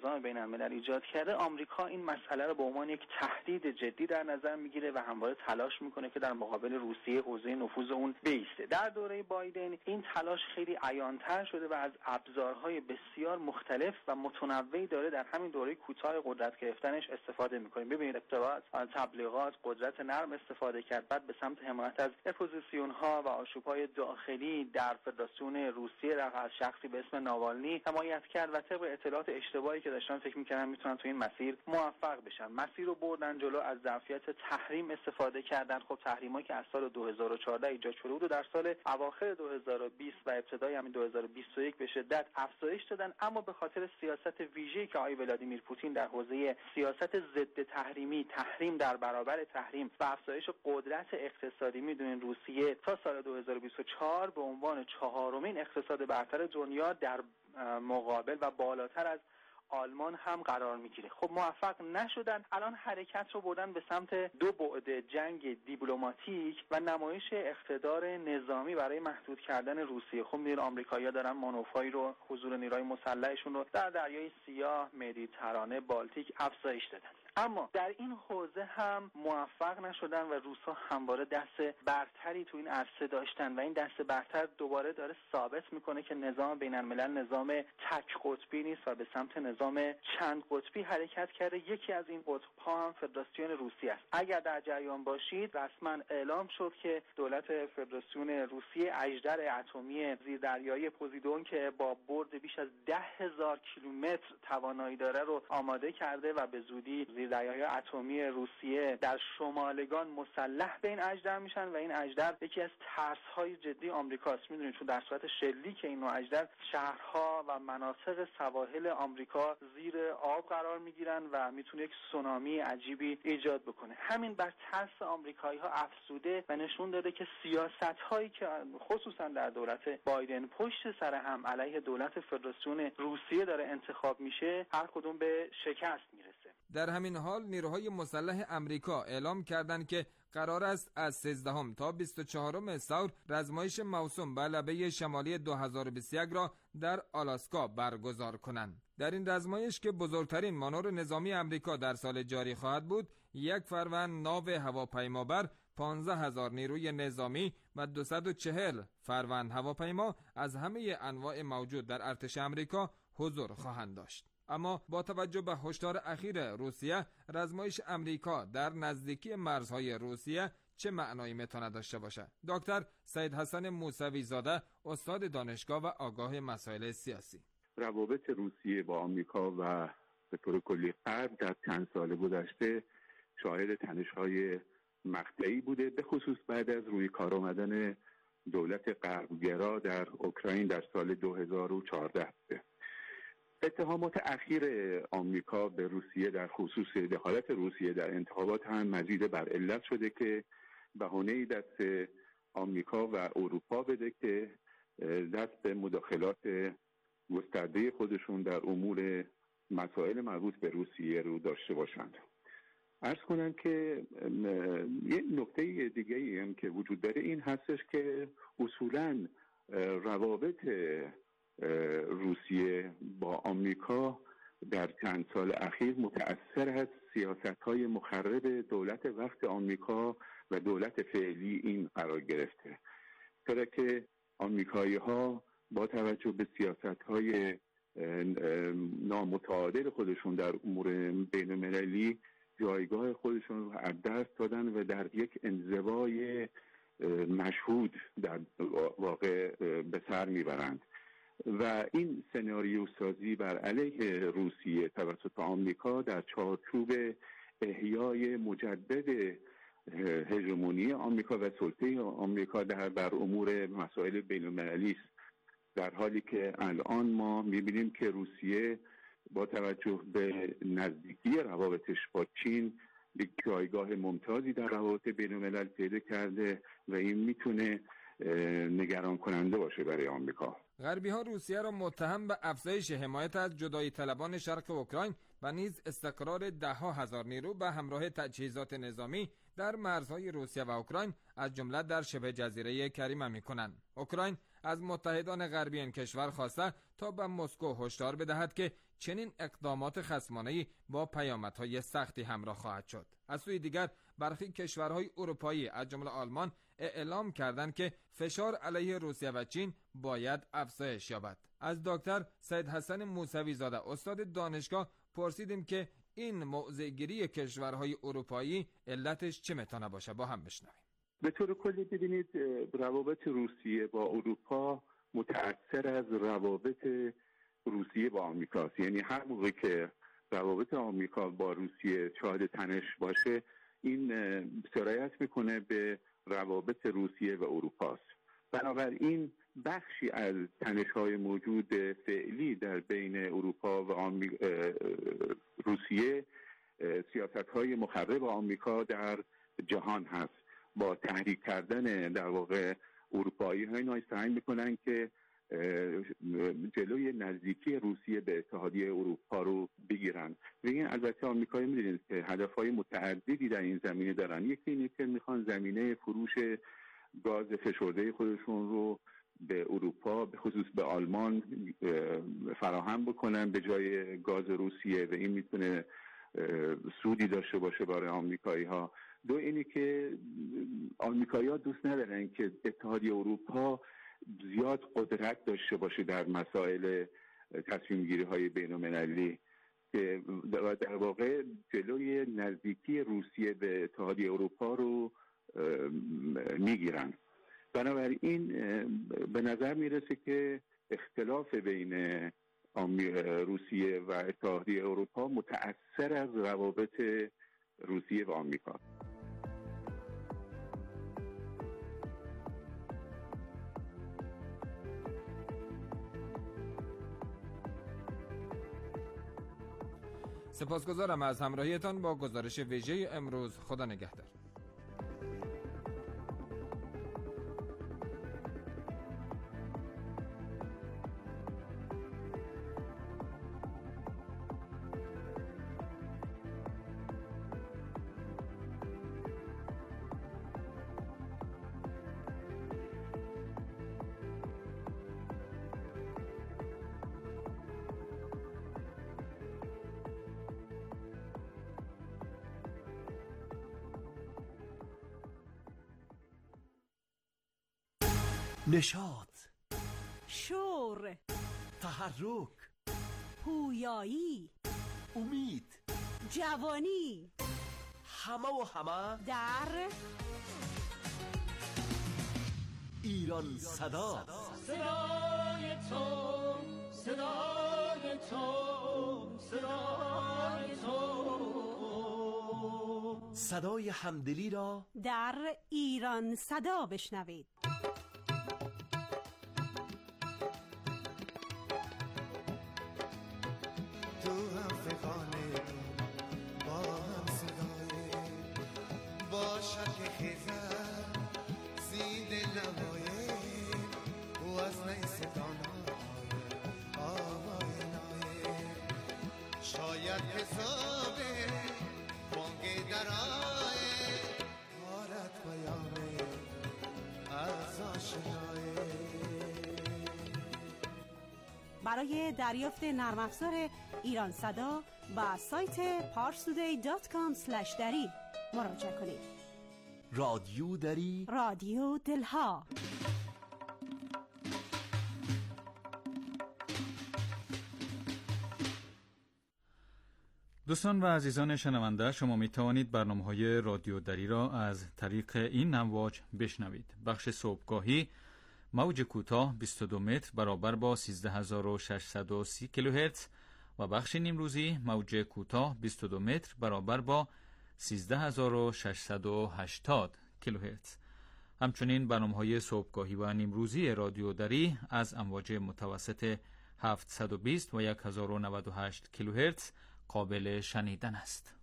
نظام بین الملل ایجاد کرده، آمریکا این مسئله رو به عنوان یک تهدید جدی در نظر میگیره و همواره تلاش میکنه که در مقابل روسیه حوزه نفوذ اون بایسته. در دوره بایدن این تلاش خیلی عیان‌تر شده و از ابزارهای بسیار مختلف و متنوعی داره در همین دوره کوتاه قدرت گرفتنش استفاده میکنه. ببینید ابتدا از تبلیغات، قدرت نرم استفاده کرد، بعد به سمت حمایت از اپوزیسیون‌ها و آشوب‌های داخلی در فدراسیون روسیه را از شخصی به اسم ناوالنی حمایت کرد و طبق اطلاعات اشتباهی که داشتن فکر می‌کردن میتونن تو این مسیر موفق بشن. مسیر رو بردن جلو، از ظرفیت تحریم استفاده کردن. خب تحریمایی که از سال 2014 ایجاد شده بود و در سال اواخر 2020 و ابتدای همین 2021 به شدت افزایش دادن، اما به خاطر سیاست ویژه‌ای که آقای ولادیمیر پوتین در حوزه سیاست ضد تحریمی، تحریم در برابر تحریم و افزایش قدرت اقتصادی، میدونین روسیه تا سال 2024 به عنوان چهارمین اقتصاد برتر دنیا در مقابل و بالاتر از آلمان هم قرار میگیره. خب موفق نشدن. الان حرکت رو بردن به سمت دو بعد جنگ دیپلماتیک و نمایش اقتدار نظامی برای محدود کردن روسیه. خب میدونید آمریکایی‌ها دارن مانورهای رو، حضور نیروهای مسلحشون رو در دریای سیاه، مدیترانه، بالتیک افزایش دادن. اما در این حوزه هم موفق نشدن و روس‌ها همواره دست برتری تو این عرصه داشتن و این دست برتر دوباره داره ثابت میکنه که نظام بین الملل نظام تک قطبی نیست و به سمت نظام چند قطبی حرکت کرده. یکی از این قطب‌ها هم فدراسیون روسیه است. اگر در جریان باشید رسما اعلام شد که دولت فدراسیون روسیه اژدر اتمی زیردریایی پوزیدون که با برد بیش از 10,000 کیلومتر توانایی داره رو آماده کرده و به زودی زیردریایی اتمی روسیه در شمالگان مسلح به این اژدر میشن و این اژدر یکی از ترس‌های جدی آمریکاست. میدونید چون در صورت شلیک این نوع اژدر شهرها و مناطق سواحل آمریکا زیر آب قرار میگیرن و میتونه یک سونامی عجیبی ایجاد بکنه. همین بر ترس آمریکایی‌ها افزوده و نشون داده که سیاست‌هایی که خصوصا در دولت بایدن پشت سر هم علیه دولت فدراسیون روسیه داره انتخاب میشه، هر کدوم به شکست میرسه. در همین حال نیروهای مسلح امریکا اعلام کردند که قرار است از 13 تا 24 ثور رزمایش موسوم به لبه شمالی 2021 را در آلاسکا برگزار کنند. در این رزمایش که بزرگترین مانور نظامی امریکا در سال جاری خواهد بود، 1 فروند ناو هواپیمابر، 15,000 نیروی نظامی و 240 فروند هواپیما از همه انواع موجود در ارتش امریکا حضور خواهند داشت. اما با توجه به هشدار اخیر روسیه، رزمایش امریکا در نزدیکی مرزهای روسیه چه معنایی میتونه داشته باشه؟ دکتر سید حسن موسوی زاده، استاد دانشگاه و آگاه مسائل سیاسی. روابط روسیه با آمریکا و به طور کلی غرب در چند سال گذشته شاهد تنش‌های مقطعی بوده، به خصوص بعد از روی کار آمدن دولت غربگرا در اوکراین در سال 2014 بوده. اتهامات اخیر آمریکا به روسیه در خصوص دخالت روسیه در انتخابات هم مزید بر علت شده که بهانه‌ای دست آمریکا و اروپا بده که دست به مداخلات گسترده خودشون در امور مسائل مربوط به روسیه رو داشته باشند. عرض کنم که یه نکته دیگه‌ای هم که وجود داره این هستش که اصولاً روابط روسیه با آمریکا در چند سال اخیر متأثر از سیاست‌های مخرب دولت وقت آمریکا و دولت فعلی این قرار گرفته، چرا که آمریکایی‌ها با توجه به سیاست‌های نامتعادل خودشون در امور بین‌المللی جایگاه خودشون رو از دست دادن و در یک انزوای مشهود در واقع به سر میبرند و این سناریو سازی بر علیه روسیه توسط آمریکا در چارچوب احیای مجدد هژمونی آمریکا و سلطه آمریکا در امور مسائل بین‌المللی است، در حالی که الان ما می‌بینیم که روسیه با توجه به نزدیکی روابطش با چین یک جایگاه ممتازی در روابط بین‌الملل پیدا کرده و این میتونه نگران کننده باشه برای آمریکا. غربی ها روسیه را متهم به افزایش حمایت از جدایی طلبان شرق اوکراین و نیز استقرار 10,000 نیرو به همراه تجهیزات نظامی در مرزهای روسیه و اوکراین از جمله در شبه جزیره کریمه می‌کنند. اوکراین از متحدان غربی این کشور خواسته تا تا به مسکو هشدار بدهد که چنین اقدامات خصمانه‌ای با پیامدهای سختی همراه خواهد شد. از سوی دیگر برخی کشورهای اروپایی از جمله آلمان اعلام کردند که فشار علیه روسیه و چین باید افزایش یابد. از دکتر سید حسن موسوی زاده استاد دانشگاه پرسیدیم که این موضع‌گیری کشورهای اروپایی علتش چه میتونه باشه. با هم بشنویم. به طور کلی ببینید روابط روسیه با اروپا متأثر از روابط روسیه با آمریکاست. یعنی هر موقع که روابط آمریکا با روسیه شاهد تنش باشه، این سرایت میکنه به روابط روسیه و اروپاست. بنابراین بخشی از تنش‌های موجود فعلی در بین اروپا و روسیه سیاست‌های مخرب آمریکا در جهان هست. با تحریک کردن در واقع اروپایی‌ها سعی میکنن که جلوی نزدیکی روسیه به اتحادیه اروپا رو بگیرن. و این البته آمریکایی می‌دونید که هدف‌های متعددی در این زمینه دارن. یکی اینه که میخوان زمینه فروش گاز فشرده خودشون رو به اروپا به خصوص به آلمان فراهم بکنن به جای گاز روسیه و این میتونه سودی داشته باشه برای آمریکایی‌ها. دو اینی که آمریکایی‌ها دوست ندارن که اتحادیه اروپا زیاد قدرت داشته باشه در مسائل تصمیم گیری های بین المللی که در واقع جلوی نزدیکی روسیه به اتحادیه اروپا رو میگیرن. بنابراین به نظر میرسه که اختلاف بین روسیه و اتحادیه اروپا متأثر از روابط روسیه و آمریکا. سپاسگزارم از همراهیتان با گزارش ویژه امروز. خدا نگهدار. نشاط، شور، تحرک، پویایی، امید، جوانی، همه و همه در ایران صدا. صدای تو، صدای تو، صدای تو، صدای همدلی را در ایران صدا بشنوید. شاید حسابه بانگ درائه حالت پیامه از آشنایه. برای دریافت نرم افزار ایران صدا با سایت parstoday.com/dari مراجعه کنید. رادیو دری، رادیو دلها. دوستان و عزیزان شنونده، شما می توانید برنامه‌های رادیو دری را از طریق این امواج بشنوید. بخش صبحگاهی موج کوتاه 22 متر برابر با 13630 کیلوهرتز و بخش نیمروزی موج کوتاه 22 متر برابر با 13680 کیلوهرتز. همچنین برنامه‌های صبحگاهی و نیمروزی رادیو دری از امواج متوسط 720 و 1098 کیلوهرتز قابل شنیدن است.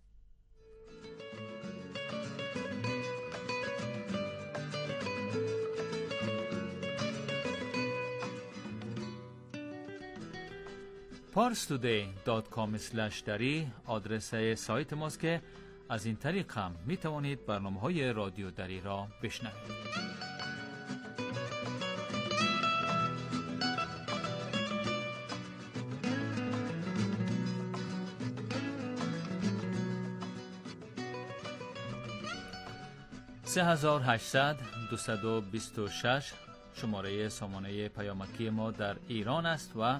parstoday.com/dari آدرس سایت ماست که از این طریق هم می توانید برنامه‌های رادیو دری را بشنوید. 3800 226 شماره سامانه پیامکی ما در ایران است و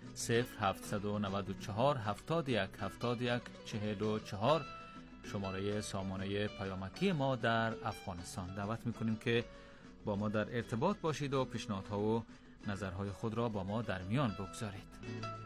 0794 71 71 44 شماره سامانه پیامکی ما در افغانستان. دعوت میکنیم که با ما در ارتباط باشید و پیشنهادها و نظرهای خود را با ما در میان بگذارید.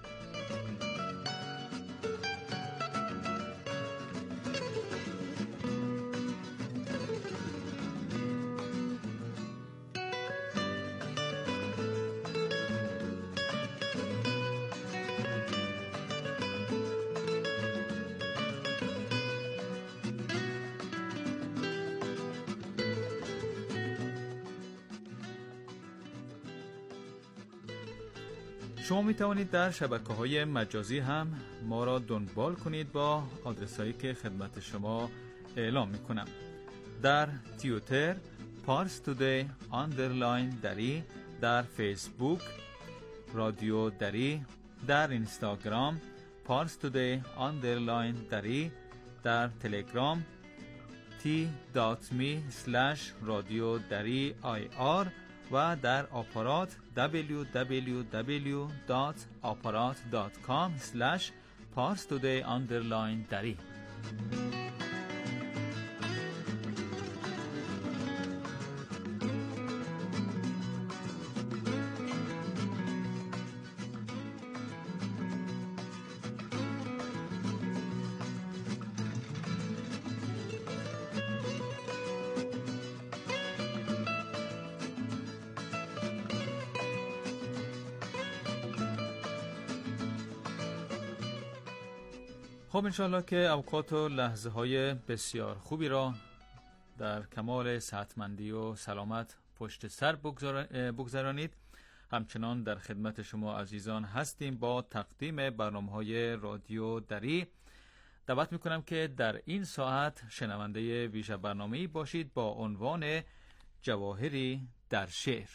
شما می توانید در شبکه‌های مجازی هم ما را دنبال کنید با آدرس‌هایی که خدمت شما اعلام می‌کنم. در توییتر پارس تودی _ دری، در فیسبوک رادیو دری، در اینستاگرام پارس تودی _ دری، در تلگرام t.me/radiodari و در آپارات www.aparat.com/parstoday_dari. خب انشاءالله که اوقات و لحظه های بسیار خوبی را در کمال صحتمندی و سلامت پشت سر بگذرانید. همچنان در خدمت شما عزیزان هستیم با تقدیم برنامه های رادیو دری. دعوت میکنم که در این ساعت شنونده ویژه برنامه‌ای باشید با عنوان جواهری در شعر.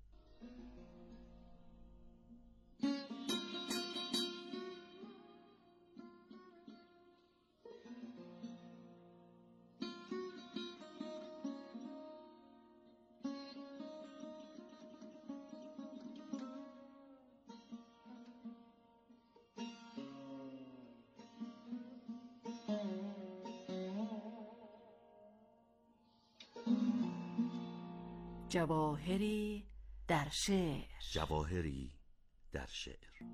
جواهری در شعر. جواهری در شعر.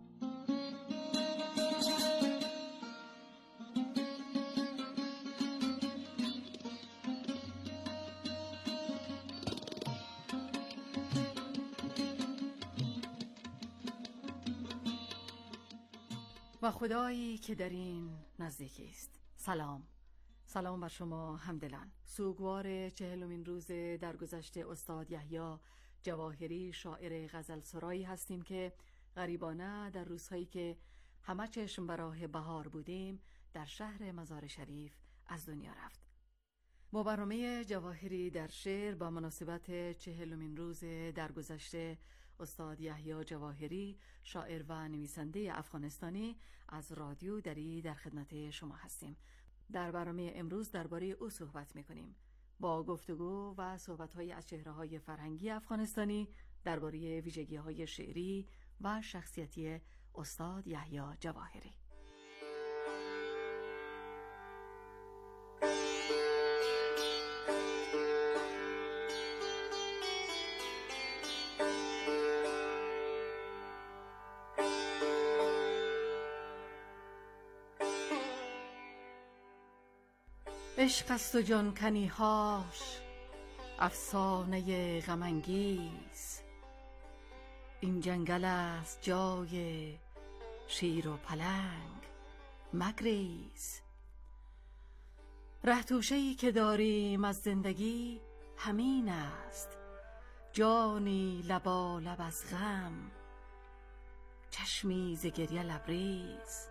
و خدایی که در این نزدیکی است. سلام بر شما همدلان. سوگوار 40مین روز درگذشت استاد یحیی جواهری شاعر غزل سرایی هستیم که غریبانه در روزهایی که همه چشم به راه بهار بودیم در شهر مزار شریف از دنیا رفت. با برنامه جواهری در شعر با مناسبت 40مین روز درگذشت استاد یحیی جواهری شاعر و نویسنده افغانستانی از رادیو دری در خدمت شما هستیم. در برنامه امروز درباره او صحبت می‌کنیم با گفتگو و صحبت‌های از چهره‌های فرهنگی افغانستانی درباره ویژگی‌های شعری و شخصیتی استاد یحیی جواهری. عشق است و جان کنی‌هاش افسانه غم انگیز، این جنگل است جای شیر و پلنگ مگریز. ره توشه‌ای که داریم از زندگی همین است، جانی لبالب از غم چشمی ز گریه لبریز.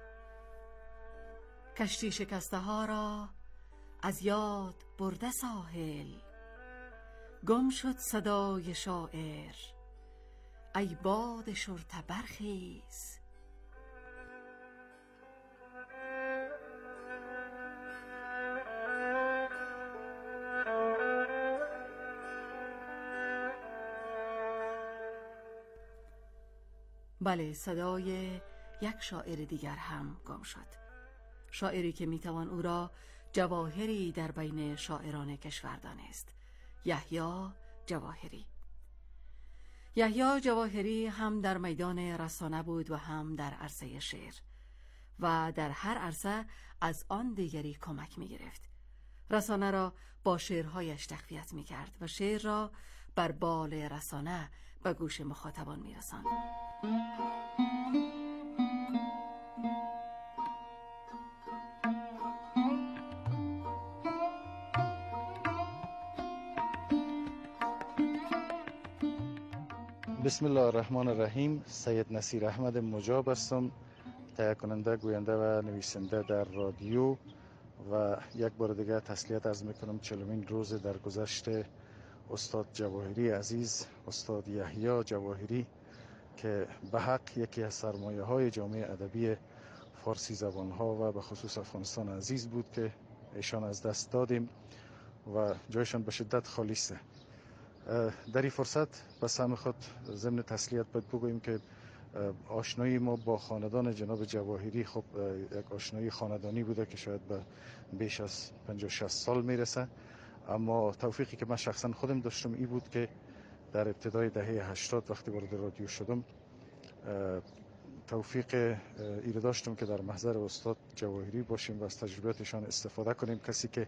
کشتی شکسته ها را از یاد برده ساحل، گم شد صدای شاعر ای باد شرطه برخیز. بله، صدای یک شاعر دیگر هم گم شد. شاعری که میتوان او را جواهری در بین شاعران کشور دانست. یحیی جواهری. یحیی جواهری هم در میدان رسانه بود و هم در عرصه شعر و در هر عرصه از آن دیگری کمک می گرفت. رسانه را با شعرهایش تقویت می کرد و شعر را بر بال رسانه به گوش مخاطبان می رساند. بسم الله الرحمن الرحیم. سید نصیر احمد مجاب هستم، تهیه کننده، گوینده و نویسنده در رادیو و یک بار دیگه تسلیت عرض میکنم 40مین روز درگذشت استاد جواهری عزیز، استاد یحیی جواهری که به حق یکی از سرمایه های جامعه ادبی فارسی زبان ها و به خصوص افغانستان عزیز بود که ایشان از دست دادیم و جایشان به شدت خالی است. در این فرصت بس هم خود ضمن تسلیت باید بگوییم که آشنایی ما با خاندان جناب جواهری خب یک آشنایی خاندانی بوده که شاید به بیش از 50-60 سال میرسه، اما توفیقی که من شخصا خودم داشتم این بود که در ابتدای دهه 80 وقتی وارد رادیو شدم توفیق این داشتم که در محضر استاد جواهری باشیم و از تجربیاتشان استفاده کنیم. کسی که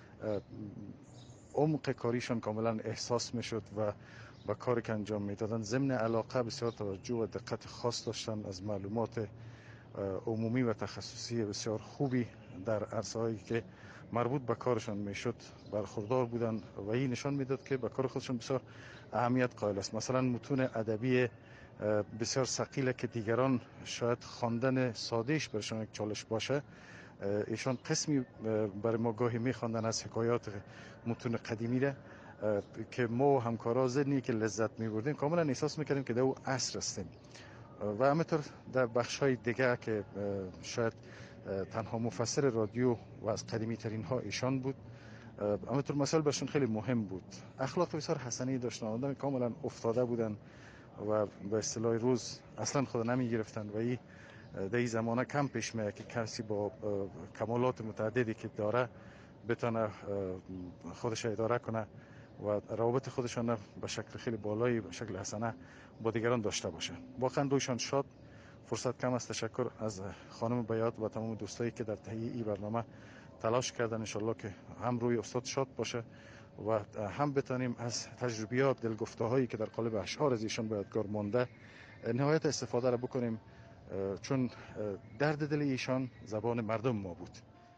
عمق کاریشان کاملا احساس میشد و با کاری که انجام میدادن ضمن علاقه بسیار توجه و دقت خاص داشتن، از معلومات عمومی و تخصصی بسیار خوبی در عرصه‌هایی که مربوط به کارشان میشد برخوردار بودن و این نشان میداد که به کار خودشان بسیار اهمیت قائل است. مثلا متون ادبی بسیار ثقیله که دیگران شاید خواندن سادهش برشان یک چالش باشه، ایشان قسمی برای ما گاهی میخواندن از حکایات متون قدیمی را که ما و همکارا ذهنی که لذت میبردیم کاملا احساس میکردیم که در او عصر هستیم. و همینطور در بخش‌های دیگه که شاید تنها مفسر رادیو و از قدیمی ترین ها ایشان بود، همینطور مسائل برشون خیلی مهم بود. اخلاق بسیار حسنی داشتن، آدم کاملا افتاده بودن و به اصطلاح روز اصلا خود نمی گرفتن و این در این زمانه کم پیش میاد که کسی با کمالات متعددی که داره بتونه خودش اداره کنه و روابط خودشان به شکل خیلی بالایی به شکل حسنه با دیگران داشته باشه. واقعا رویشان شاد. فرصت کم است. تشکر از خانم بیات و تمام دوستایی که در تهیه این برنامه تلاش کردن. انشالله که هم روی استاد شاد باشه و هم بتونیم از تجربیات دلگفته هایی که در قالب اشعار از ایشان به یادگار مانده نهایت استفاده را بکنیم، چون درد دل ایشان زبان مردم ما بود.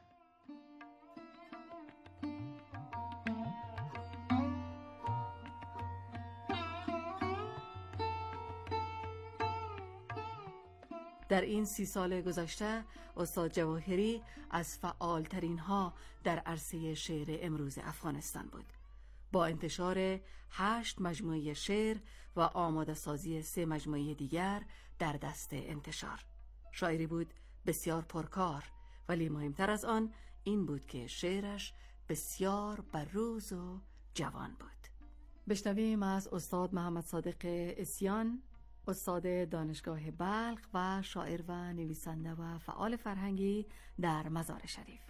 در این 30 سال گذشته استاد جواهری از فعالترین ها در عرصه شعر امروز افغانستان بود، با انتشار 8 مجموعه شعر و آماده سازی 3 مجموعه دیگر در دست انتشار. شاعری بود بسیار پرکار، ولی مهمتر از آن این بود که شعرش بسیار بروز و جوان بود. بشنویم از استاد محمد صادق اسیان، استاد دانشگاه بلخ و شاعر و نویسنده و فعال فرهنگی در مزار شریف.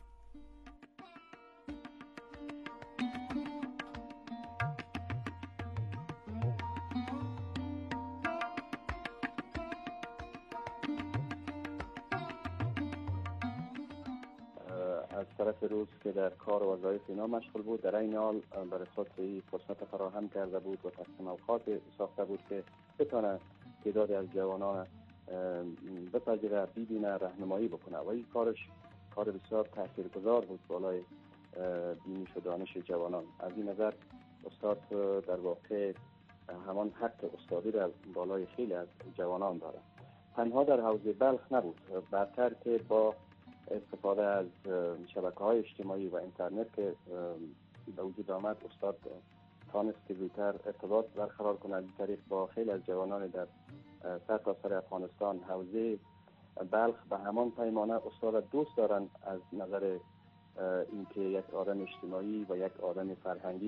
از طرف روز که در کار و وظایف اینا مشغول بود، در این حال برای خودش فرصت فراهم کرده بود و تصمیم اوقات ساخته بود که بتونه تعدادی از جوانان بپذیره، ببینه، راهنمایی بکنه و این کارش کار بسیار تاثیرگذار بود بالای بینش و دانش جوانان. از این نظر استاد در واقع همان حق استادی را بالای خیلی از جوانان داره. تنها در حوزه بلخ نبود، بعدتر که با استفاده از شبکه‌های اجتماعی و اینترنت که به وجود آمد، استاد تانست که زودتر ارتباط برقرار کنه، از طریق با خیلی از جوانان در سرتاسر افغانستان. حوزه بلخ به همان پیمانه استاد دوست دارن از نظر اینکه یک آدم اجتماعی و یک آدم فرهنگی